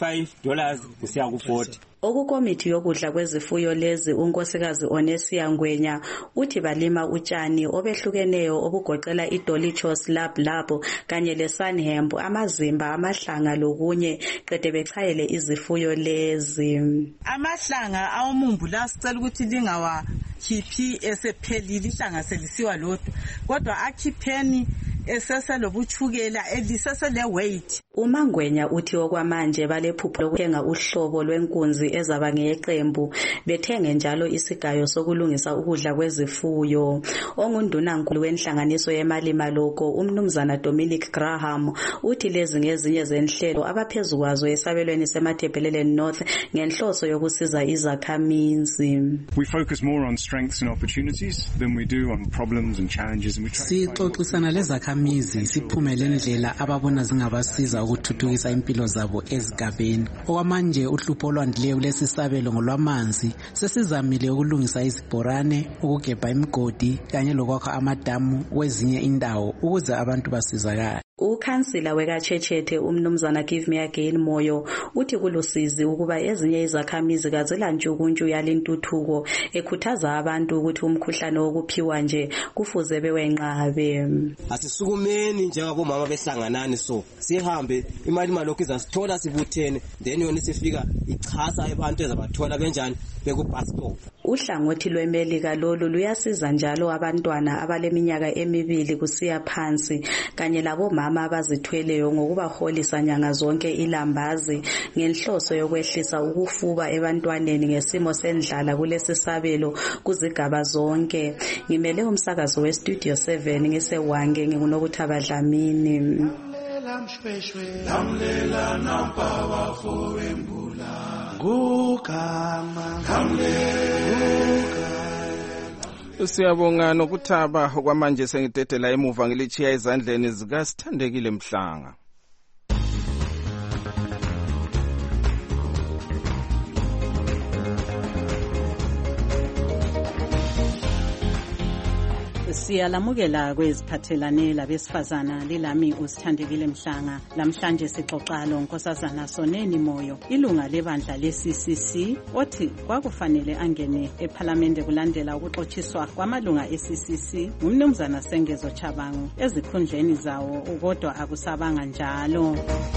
$35 kusiya ku40. Okukomiti yokudla kwezifuyo lezi unkosikazi Onesia Ngwenya uthi balima utshani obehlukeneyo obugoqela iDolichos Lab kanye leSunhemp amazimba amahlanga lokunye qede bechayele izifuyo lezi. Amahlanga awumumbu la sicela ukuthi lingawakhiphi esephelile ihlanga selisiwa lodwa kodwa akhipheni eseselobuchukela elisesele weight. UMangwenya uthi okwamanje balephupho lokuthenga uhlobo lwenkunzi ezaba ngeqembu bethenge njalo isigayo sokulungisa ukudla kwezifuyo. Ongundunankulu wenhlanganiso yemalima logo umnumzana Dominic Graham uthi lezi ngezinye zenhlelo abaphezukwazo esabelweni seMathebhelele North ngenhloso yokusiza izakhamizi. We focus more on strengths and opportunities than we do on problems and challenges, and we try sixoxisana lezakhamizi siphumele indlela ababona zingabasiza ukuthuthukisa impilo zabo ezigabeni. Okwamanje uhlupho olwandileyo lesisabelo ngolwamanzi sesizamile ukulungisa izibhorane ukugebha imigodi kanye lokwakha amadamu kwezinye indawo ukuze abantu basizakale. Ukhansila wekaChechethe umnumzana Give Me Again Moyo uthi kulusizi ukuba ezinye izakhamizi kazilantshukuntshu yalintuthuko ekhuthaza abantu ukuthi umkhuhlane wokuphiwa nje kufuze bewenqabe. Asisukumeni njengabomama behlanganani so sihambe imali malokhu izasithola sibuthene then yona sifika ichasa abantu ezabathola benjani bekubastop. Uhlangothi lwemelika lolu luyasiza njalo abantwana abaleminyaka emibili kusiya phansi kanye labomama abazithweleyo ngokubaholisa nyanga zonke ilambazi ngenhloso yokwehlisa ukufuba ebantwaneni ngesimo sendlala kulesisabelo kuzigaba zonke. Ngimele umsakazo weStudio 7 ngiseWange nginguNokuthaba Dlamini. Lamlela nampawa fowembula. ngugama Siyabonga nokuthaba kwamanje sengidedela emuva ngilichiya ezandleni zikaSithandekile Mhlanga. Siyalamukela kweziphathelane labesifazana lilami uSithandekile Mhlanga. Namhlanje sixoxa loNkosazana Soneni Moyo, ilunga lebandla leCCC, othi kwakufanele angene eParliament kulandela ukuxotshiswa kwamalunga eCCC ngumnumzana Sengezo Chabangu ezikhundleni zawo, kodwa akusabanga njalo.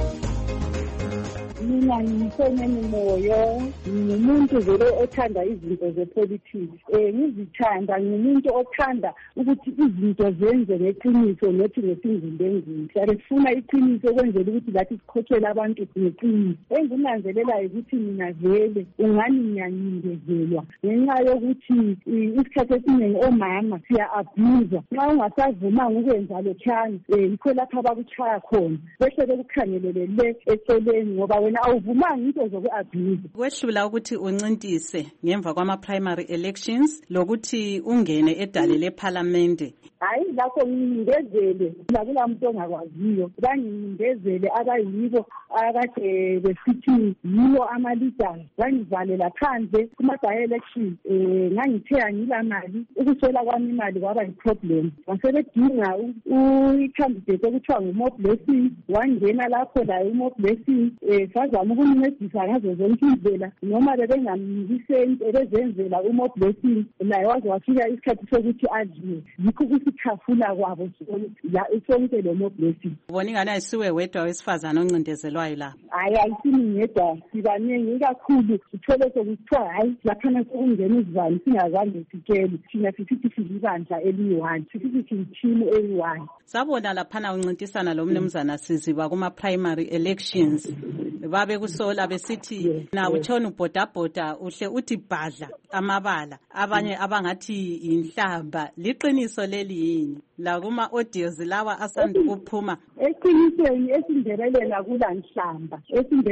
Mina ngiSoneni Moyo, ngimuntu vele othanda izinto zepolitics. Ngizithanda, ngimuntu othanda ukuthi izinto zenze ngeqiniso nethi ngesingindengini. Sifuna iqiniso ukwenzela ukuthi lathi sikhokhele abantu ngeqiniso. Enginanzelelayo ukuthi mina vele ungani ngiyancindezelwa ngenxa yokuthi isikhathi esiningi omama siya-abuse. Nxa ungasavumanga ukwenza lokhuyana, yikho lapho abakuchaya khona behle bekukhangelele le eceleni ngoba wena awuvumanga into zoku-abuse. Kwehlula ukuthi uncintise ngemva kwama-primary elections lokuthi ungene edale leParliament. Hayi lapho ngingindezele lakula muntu ongakwaziyo, bangindezele abayibo akade besithi yibo ama-leaders, bangivalela phandle kuma-by-election. Ngangithe angilamali, ukuswela kwami imali kwaba yi-problem. Basebedinga i-candidate okuthiwa nguMo Blessing, wangena lapho laye uMo Blessing sazama ukumncedisa ngazo zonke indlela, noma bebengamniki senti ebezenzela uMo Blessing, naye waze wafika isikhathi sokuthi adliwe. Yikho kusikhafula kwabo sonke lo Mo Blessing. Ubona ingane ayisiwe wedwa wesifazana oncindezelwayo la? Hayi, ayisini ngedwa, sibaningi kakhulu. Sithole sokuthiwa hayi laphana sekungena izivalo singazange sikele. Thina sisithi silibandla eliyi-1, sisithi siyithimu eyi-1. Sabona laphana uncintisana lo mnumzana Siziba kuma-primary elections. Babe kusola besithi na utshona ubhodabhoda uhle uthi bhadla amabala, abanye abangathi inhlamba. Liqiniso leli yini la kuma audios lawa asanda ukuphuma? Eqinisweni esindeleleni akulanhlamba,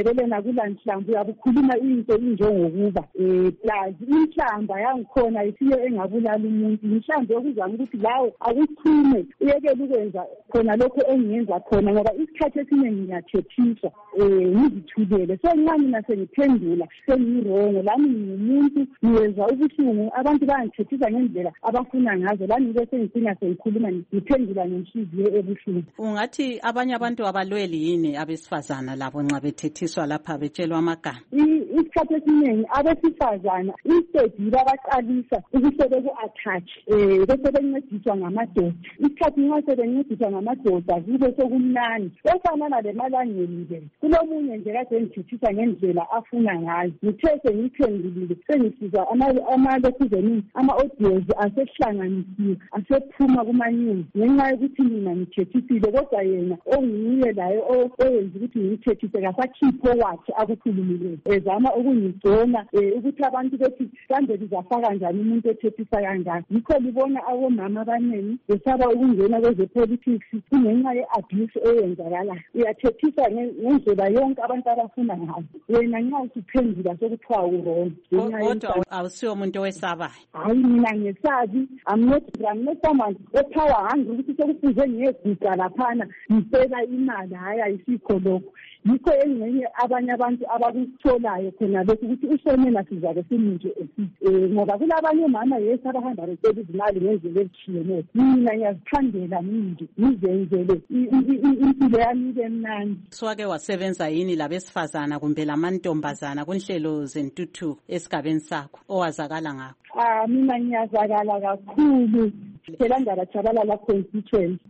uyabukhuluma into injengokuba plus inhlamba yangikhona isiyo engabulala umuntu. Inhlamba yokuzama ukuthi lawo akuthume uyekele ukwenza khona lokho engiyenza khona, ngoba isikhathi esiningi ngiyathethiswa ngizithulele. So nxa mina sengiphendula sengirongo, lami ngumuntu ngiyenza ubuhlungu, abantu bayangithethisa ngendlela abafuna ngazo, lami ngibe sengicina sengikhuluma ngiphendula ngenhliziyo ebuhlungu. Ungathi abanye abantu abalweli yini abesifazana labo nxa bethethiswa lapha betshelwa amagama? Isikhathi esiningi abesifazana instead babaqalisa ukuthi beku-attach bese bencediswa ngamadoda. Isikhathi nxa sebencediswa ngamadoda kube sokumnani. Ofanana lemalangeni le, kulomunye nje kade ngithethisa ngendlela afuna ngayo, ngithe sengiphendulile sengisiza amalokhuzeni ama-audios asehlanganisiwe asephuma kuma-news ngenxa yokuthi mina ngithethisile, kodwa yena onguye laye oyenza ukuthi ngimthethise kasakhipho wakhe akukhulumileyo, ezama ukungigcona ukuthi abantu bethi kambe lizafaka njani umuntu ethethisa kangaka. Yikho libona abomama abaningi besaba ukungena kwezepolitics kungenxa ye-abuse eyenzakalayo. Uyathethisa ngendlela yonke abantu abafuna ngayo, wena nxa usuphendula sokuthiwa urongo. Kodwa awusiwo umuntu owesabayo? Hayi, mina ngesabi. I'm not someone epower hungry ukuthi sekufuze ngiyeguga laphana ngicela imali. Hayi, ayisikho lokho. Yikho engxenye abanye abantu abakutholayo khona lokhu ukuthi uSonena sizabe simuntu ngoba kulabanye omama yesi abahamba becela izimali ngendlela ezitshiyeneyo. Mina ngiyazithandela ngizenzele impilo yami ibe mnandi. Swake wasebenza yini labesifazana kumbe lamantombazana kunhlelo zentuthuko esigabeni sakho owazakala ngakho? Mina ngiyazakala kakhulu Telandala Chabalala constituency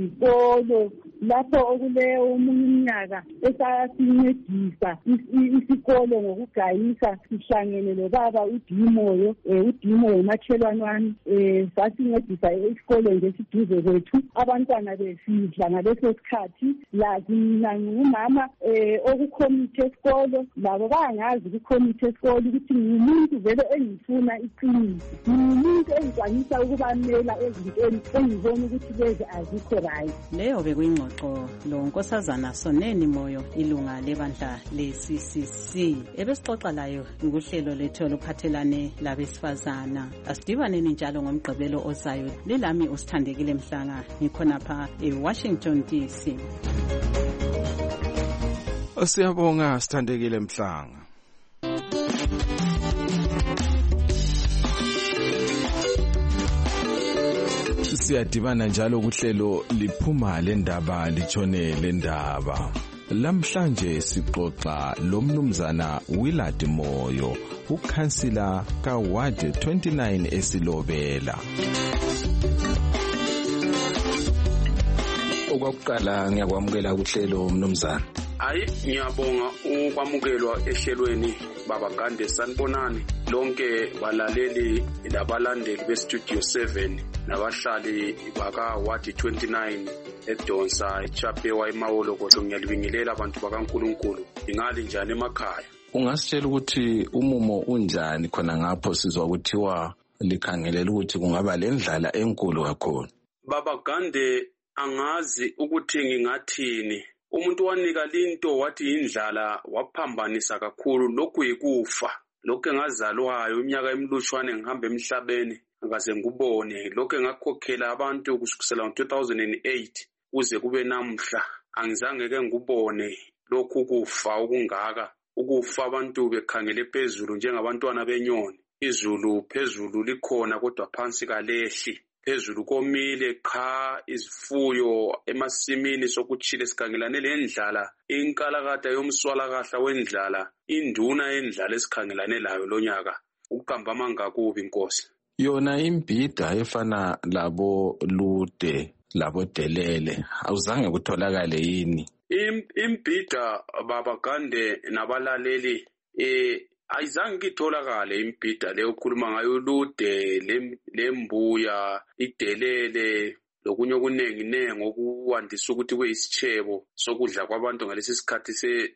ezikolo lapho okule omunye umnyaka esasincedisa isikolo ngokugayisa sihlangene lobaba uDimoyo umakhelwane wami sasincedisa isikolo ngesiduze kwethu abantwana besidla ngaleso sikhathi lazi mina ngumama okukhomithe esikolo labo bayangazi ukukhomithe esikolo ukuthi ngumuntu vele engifuna iqiniso ngumuntu engikwanisa ukubamela ezintweni engibona ukuthi lezi azikho right. Leyo bekuyingxoxo ngxoxo lo Nkosazana Soneni Moyo, ilunga lebandla le-CCC. Ebesixoxa layo ngohlelo lethu oluphathelane labesifazana. Asidibaneni njalo ngoMgqibelo ozayo. Lelami uSithandekile Mhlanga, ngikhonapha eWashington DC. Siyabonga Sithandekile Mhlanga. Siyadibana njalo kuhlelo liphuma lendaba litshone lendaba. Lamhlanje sixoxa lomnumzana Willard Moyo, ukhansila kaWard 29 eSilobela. Okokuqala ngiyakwamukela kuhlelo mnumzana. Ngiyabonga ukwamukelwa ehlelweni Baba Gande sanibonani lonke balaleli labalandeli beStudio 7 nabahlali baka Ward 29 eDonsa eChapewa eMawolokoto. Ngiyalibingelela abantu bakaNkulunkulu. Ingali njani emakhaya? Ungasitshela ukuthi umumo unjani khona ngapho sizwa ukuthiwa likhangelela ukuthi kungaba lendlala enkulu kakhulu? Baba Gande, angazi ukuthi ngingathini. Umuntu wanika linto wathi indlala waphambanisa kakhulu, lokhu yikufa. Lokho engazalwayo iminyaka emilutshwane ngihamba emhlabeni ngaze ngubone. Lokho engakhokhela abantu kusukela ngo-2008 kuze kube namhla. Angizange ke ngubone lokhu kufa okungaka. Ukufa abantu bekhangele phezulu njengabantwana benyoni. Izulu phezulu likhona kodwa phansi kalehli. Phezulu komile qha, izifuyo emasimini sokutshile sikhangelane lendlala, inkalakatha yomswalakahla wendlala, induna yendlala esikhangelane layo lonyaka. Ukuqamba mangakubi Nkosi. Yona imbhida efana labo lude labo delele awuzange kutholakale yini? Imbhida Baba Gande nabalaleli ayizange itholakale imbhida leyo ukhuluma ngayo, ulude lembuya idelele lokunye okunengi nengi okuwandisa ukuthi kuyisitshebo sokudla kwabantu ngalesi sikhathi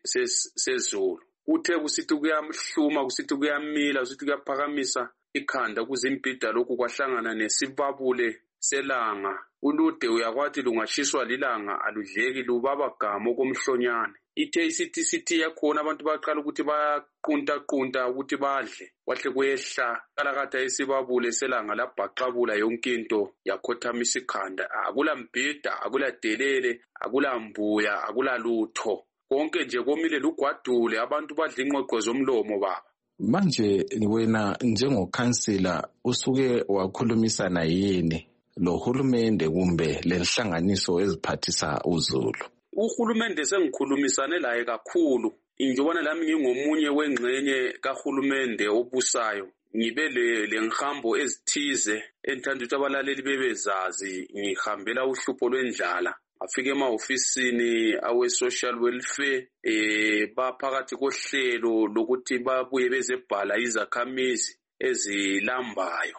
sezulu. Kuthe kusithi kuyamhluma, kusithi kuyamila, kusithi kuyaphakamisa ikhanda kuze imbhida lokhu kwahlangana nesibabule selanga. Ulude uyakwathi lungashiswa lilanga aludleki, lubaba gama okomhlonyane. Ithe isithi yakhona abantu baqala ukuthi bayaqunta ukuthi badle, kwahle kwehla kalakatha isibabule selanga labhaqabula yonke into yakhothamisa ikhanda. Akula mbhida, akula delele, akula mbuya, akula lutho, konke nje komile lugwadule, abantu badla ingqoqo zomlomo. Baba, manje wena njengokhansila usuke wakhulumisana yini lohulumende kumbe lenhlanganiso eziphathisa uzulu? Uhulumende sengikhulumisane laye kakhulu. Ngibona lami ngingomunye wengxenye kahulumende obusayo. Ngibe le ngihambo ezithize enthanda ukuthi abalaleli bebezazi. Ngihambela uhlupho lwendlala, afike ema-ofisini awe-social welfare baphakathi kohlelo lokuthi babuye bezebhala izakhamizi ezilambayo.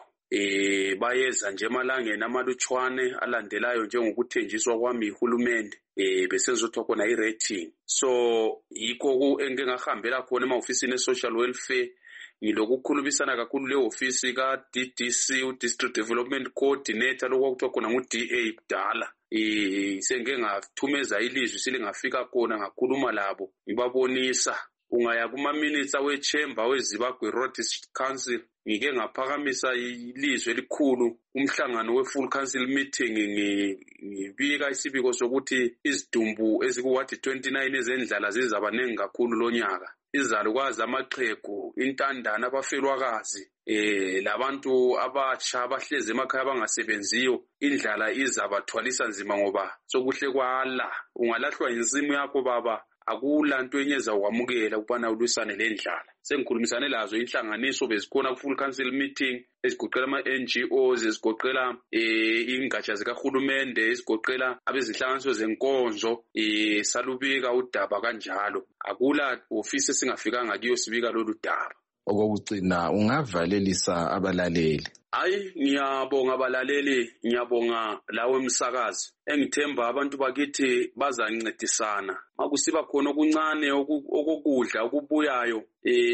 Bayeza nje emalangeni amalutshwane alandelayo njengokuthenjiswa kwami ihulumende besenzothwa khona i-rating. So yikho engingahambela khona ema-ofisini e-social welfare. Ngilokukhulumisana kakhulu le ofisi ka-DDC, u-District Development Coordinator, lokwakuthiwa khona ngu-DA kudala. Sengike ngathumeza ilizwi silingafika khona ngakhuluma labo ngibabonisa. Ungaya kuma-minutes awe-chamber weZimbabwe Road Council, ngike ngaphakamisa ilizwi elikhulu umhlangano we-full council meeting. Ngibika isibiko sokuthi izidumbu ezikuWard 29 ezendlala zizabanengi kakhulu lonyaka. Izalukazi, amaqhegu, intandane, abafelwakazi, labantu abatsha abahlezi emakhaya abangasebenziyo, indlala izabathwalisa nzima ngoba sokuhle kwala. Ungalahlwa insimu yakho baba, akula nto enye ezawamukela ukubana ulusane lendlala. Sengikhulumisane lazo inhlanganiso bezikhona ku-full council meeting, ezigoqela ama-NGOs, ezigoqela ingatsha zikahulumende, ezigoqela abezinhlanganiso zenkonzo. Salubika udaba kanjalo. Akula ofisi esingafikanga kiyo sibika lolu daba. Okokugcina ungavalelisa abalaleli? Ngiyabonga abalaleli, ngiyabonga lawe msakazi. Engithemba abantu bakithi bazancedisana. Makusiba khona okuncane okokudla okubuyayo,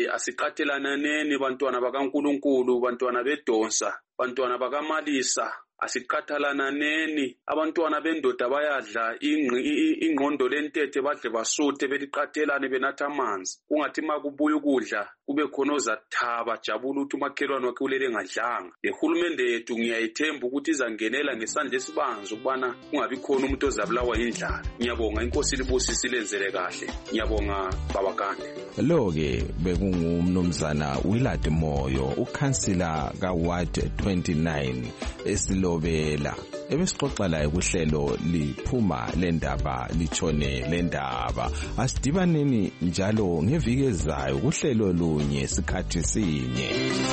asiqatelananeni bantwana bakaNkulunkulu, bantwana beDonsa, bantwana bakaMalisa, asiqathalananeni. Abantwana bendoda bayadla ingqondo lentethe badle basuthe beliqathelane benatha amanzi. Kungathi makubuya ukudla kube khona ozathaba jabula ukuthi umakhelwane wakhe ulele engadlanga. Le hulumende yethu ngiyayithemba ukuthi izangenela ngesandla esibanzi ukubana kungabi khona umuntu ozabulawa yindlala. Ngiyabonga inkosi libusise ilenzele kahle. Ngiyabonga Baba Kande. Lo-ke bekungumnumzana Willard Moyo, ukhansila kaWard 29 eSilobela. Ebesixoxa laye kuhlelo liphuma lendaba litshone lendaba. Asidibaneni njalo ngeviki ezayo kuhlelo lunye sikhathi sinye.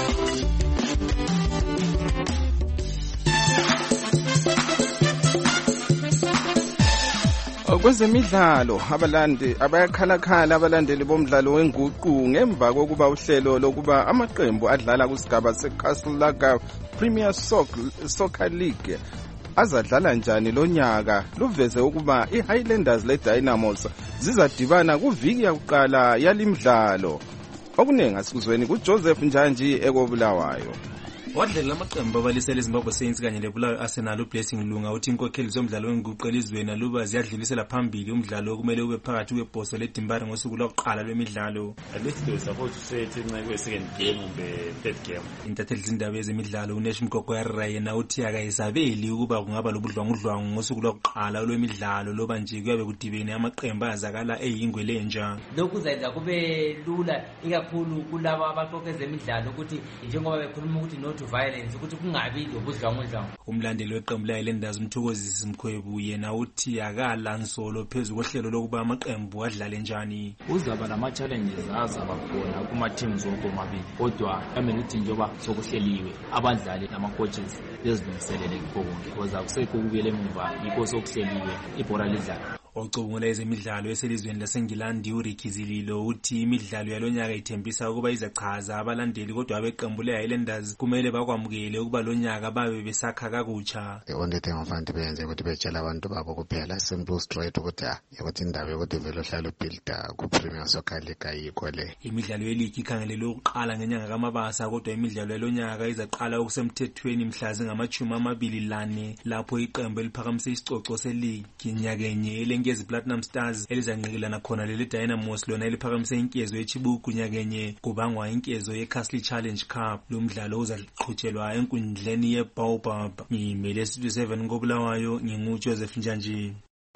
Kwezemidlalo abayakhalakhala abalandeli bomdlalo wenguqu ngemva kokuba uhlelo lokuba amaqembu adlala kusigaba seCastle Premier Soccer League azadlala njani lonyaka luveze ukuba iHighlanders leDynamos zizadibana kuviki yakuqala yalimdlalo. Okuningi asikuzweni kuJoseph Njanji ekobulawayo. Wadlela amaqembu abalisela eZimbabwe Saints kanye leBulawayo Arsenal uBlessing Lunga uthi inkokheli zomdlalo wenguqu elizweni aluba ziyadlulisela phambili umdlalo okumele ube phakathi kweBhoso leDimbari ngosuku lokuqala lwemidlalo. At least they were supposed to say it in the second game kumbe third game. Intatheli zindaba ezemidlalo uNesh Mgogwera yena uthi akayisabeli ukuba kungaba lobudlwangudlwangu ngosuku lokuqala lwemidlalo loba nje kuyabe kudibene amaqembu azakala eyingwelenja. Lokhu zayenza kube lula ikakhulu kulabo abaqoqe ezemidlalo ukuthi njengoba bekhuluma ukuthi no violence ukuthi kungabi lobudlwangudlwangu. Umlandeli weqembu leHighlanders uMthokozisi Mkhwebu yena uthi akala nsolo phezulu kohlelo lokuba amaqembu adlale njani. Uzaba lama challenges azabakhona kuma teams wonke omabili kodwa amele ukuthi njoba sokuhleliwe abadlali nama coaches bezilungiselele konke because akusekho ukubuyela emuva yikho sokuhleliwe ibhola lidlala. Ocubungula ezemidlalo eselizweni laseNgilandi uRicky Zililo uthi imidlalo yalonyaka ithembisa ukuba izachaza abalandeli kodwa abeqembu leHighlanders kumele bakwamukele ukuba lonyaka babe besakha kakutsha. The only thing ofanele benze ukuthi betshela abantu babo kuphela simple straight ukuthi indaba yokuthi vele uhlala ubuilda kuPremier Soccer League ayikho le. Imidlalo yeligi ikhangelelwe ukuqala ngenyanga kaMabasa kodwa imidlalo yalonyaka izaqala okusemthethweni mhla zingama-24 lapho iqembu eliphakamise isicoco seligi nyakenye ngezi Platinum Stars elizanqikilana khona leli Dynamos lona eliphakamise inkezo eChibuku nyakenye kubangwa inkezo yeCastle Challenge Cup. Lo mdlalo uzaqhutshelwa enkundleni yeBaobab. Ngimele Studio 7 ngobulawayo nginguJoseph Njanji.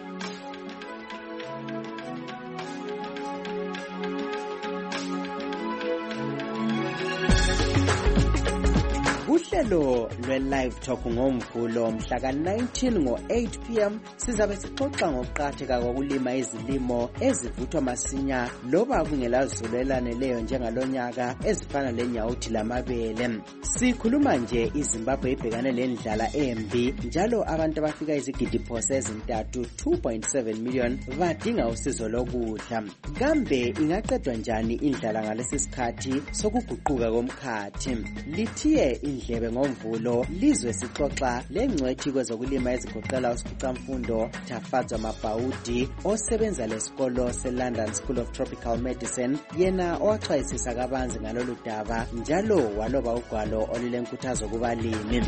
Uhlelo lwe-Live Talk ngoMvulo mhla ka-19 ngo-8 p.m. sizabe sixoxa ngokuqakatheka kokulima izilimo ezivuthwa masinya loba kungelazulu elaneleyo njengalonyaka ezifana lenyawuthi lamabele. Sikhuluma nje iZimbabwe ibhekane lendlala embi njalo abantu abafika izigidiphosa ezintathu 2.7 million badinga usizo lokudla. Kambe ingaqedwa njani indlala ngalesi sikhathi sokuguquka komkhathi? Lithiye indlebe ngoMvulo lizwe sixoxa lengcwethi kwezokulima ezigoqela uSikhwamfundo Tafadzwa Mabhaudi osebenza lesikolo seLondon School of Tropical Medicine, yena owaxwayisisa kabanzi ngalolu daba njalo waloba ugwalo olulenkuthazo kubalimi.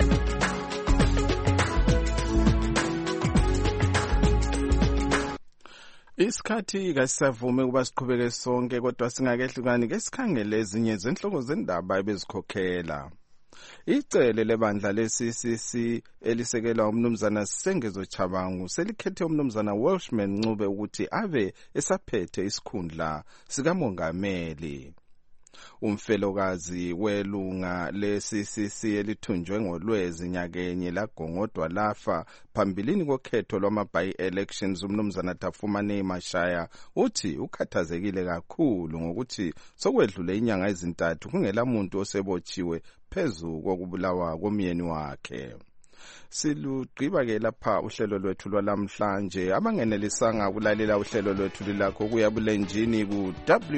Isikhathi kasisavumi kuba siqhubeke sonke kodwa singakehlukani ke sikhangele ezinye zenhloko zendaba ebezikhokhela. Icele lebandla leCCC elisekelwa umnumzana Sengezo Chabangu selikhethe umnumzana Welshman Ncube ukuthi abe esaphethe isikhundla sikamongameli. Umfelokazi welunga leCCC elithunjwe ngolwezi nyakenye lagongodwa lafa phambilini kokhetho lwama-by-elections umnumzana Tafumane Mashaya uthi ukhathazekile kakhulu ngokuthi sokwedlule inyanga ezintathu kungela muntu osebotshiwe phezu kokubulawa komyeni wakhe. Silugqiba-ke lapha uhlelo lwethu lwalamhlanje. Abangenelisanga ukulalela uhlelo lwethu lilakho kuya bulenjini ku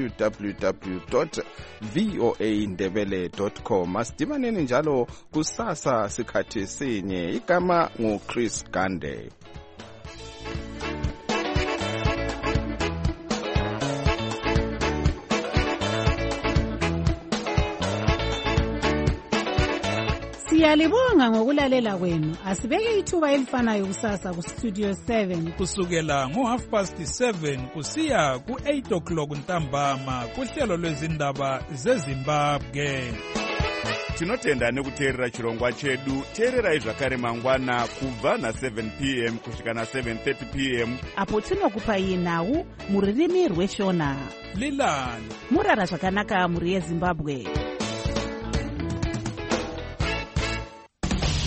www.voaindebele.com. Asidibaneni njalo kusasa sikhathi sinye. Igama nguChris Gande. Siyalibonga ngokulalela kwenu. Asibeke ithuba elifanayo kusasa kustudio 7 kusukela ngo7:30 kusiya ku8 o'clock ntambama kuhlelo lwezindaba zeZimbabwe. Tinotenda nekuteerera chirongwa chedu. Teererai zvakare mangwana kubva na7 p.m. kusvika na7:30 p.m. apo tinokupai nhau muririmi rweshona. Lilani murara zvakanaka muri yeZimbabwe.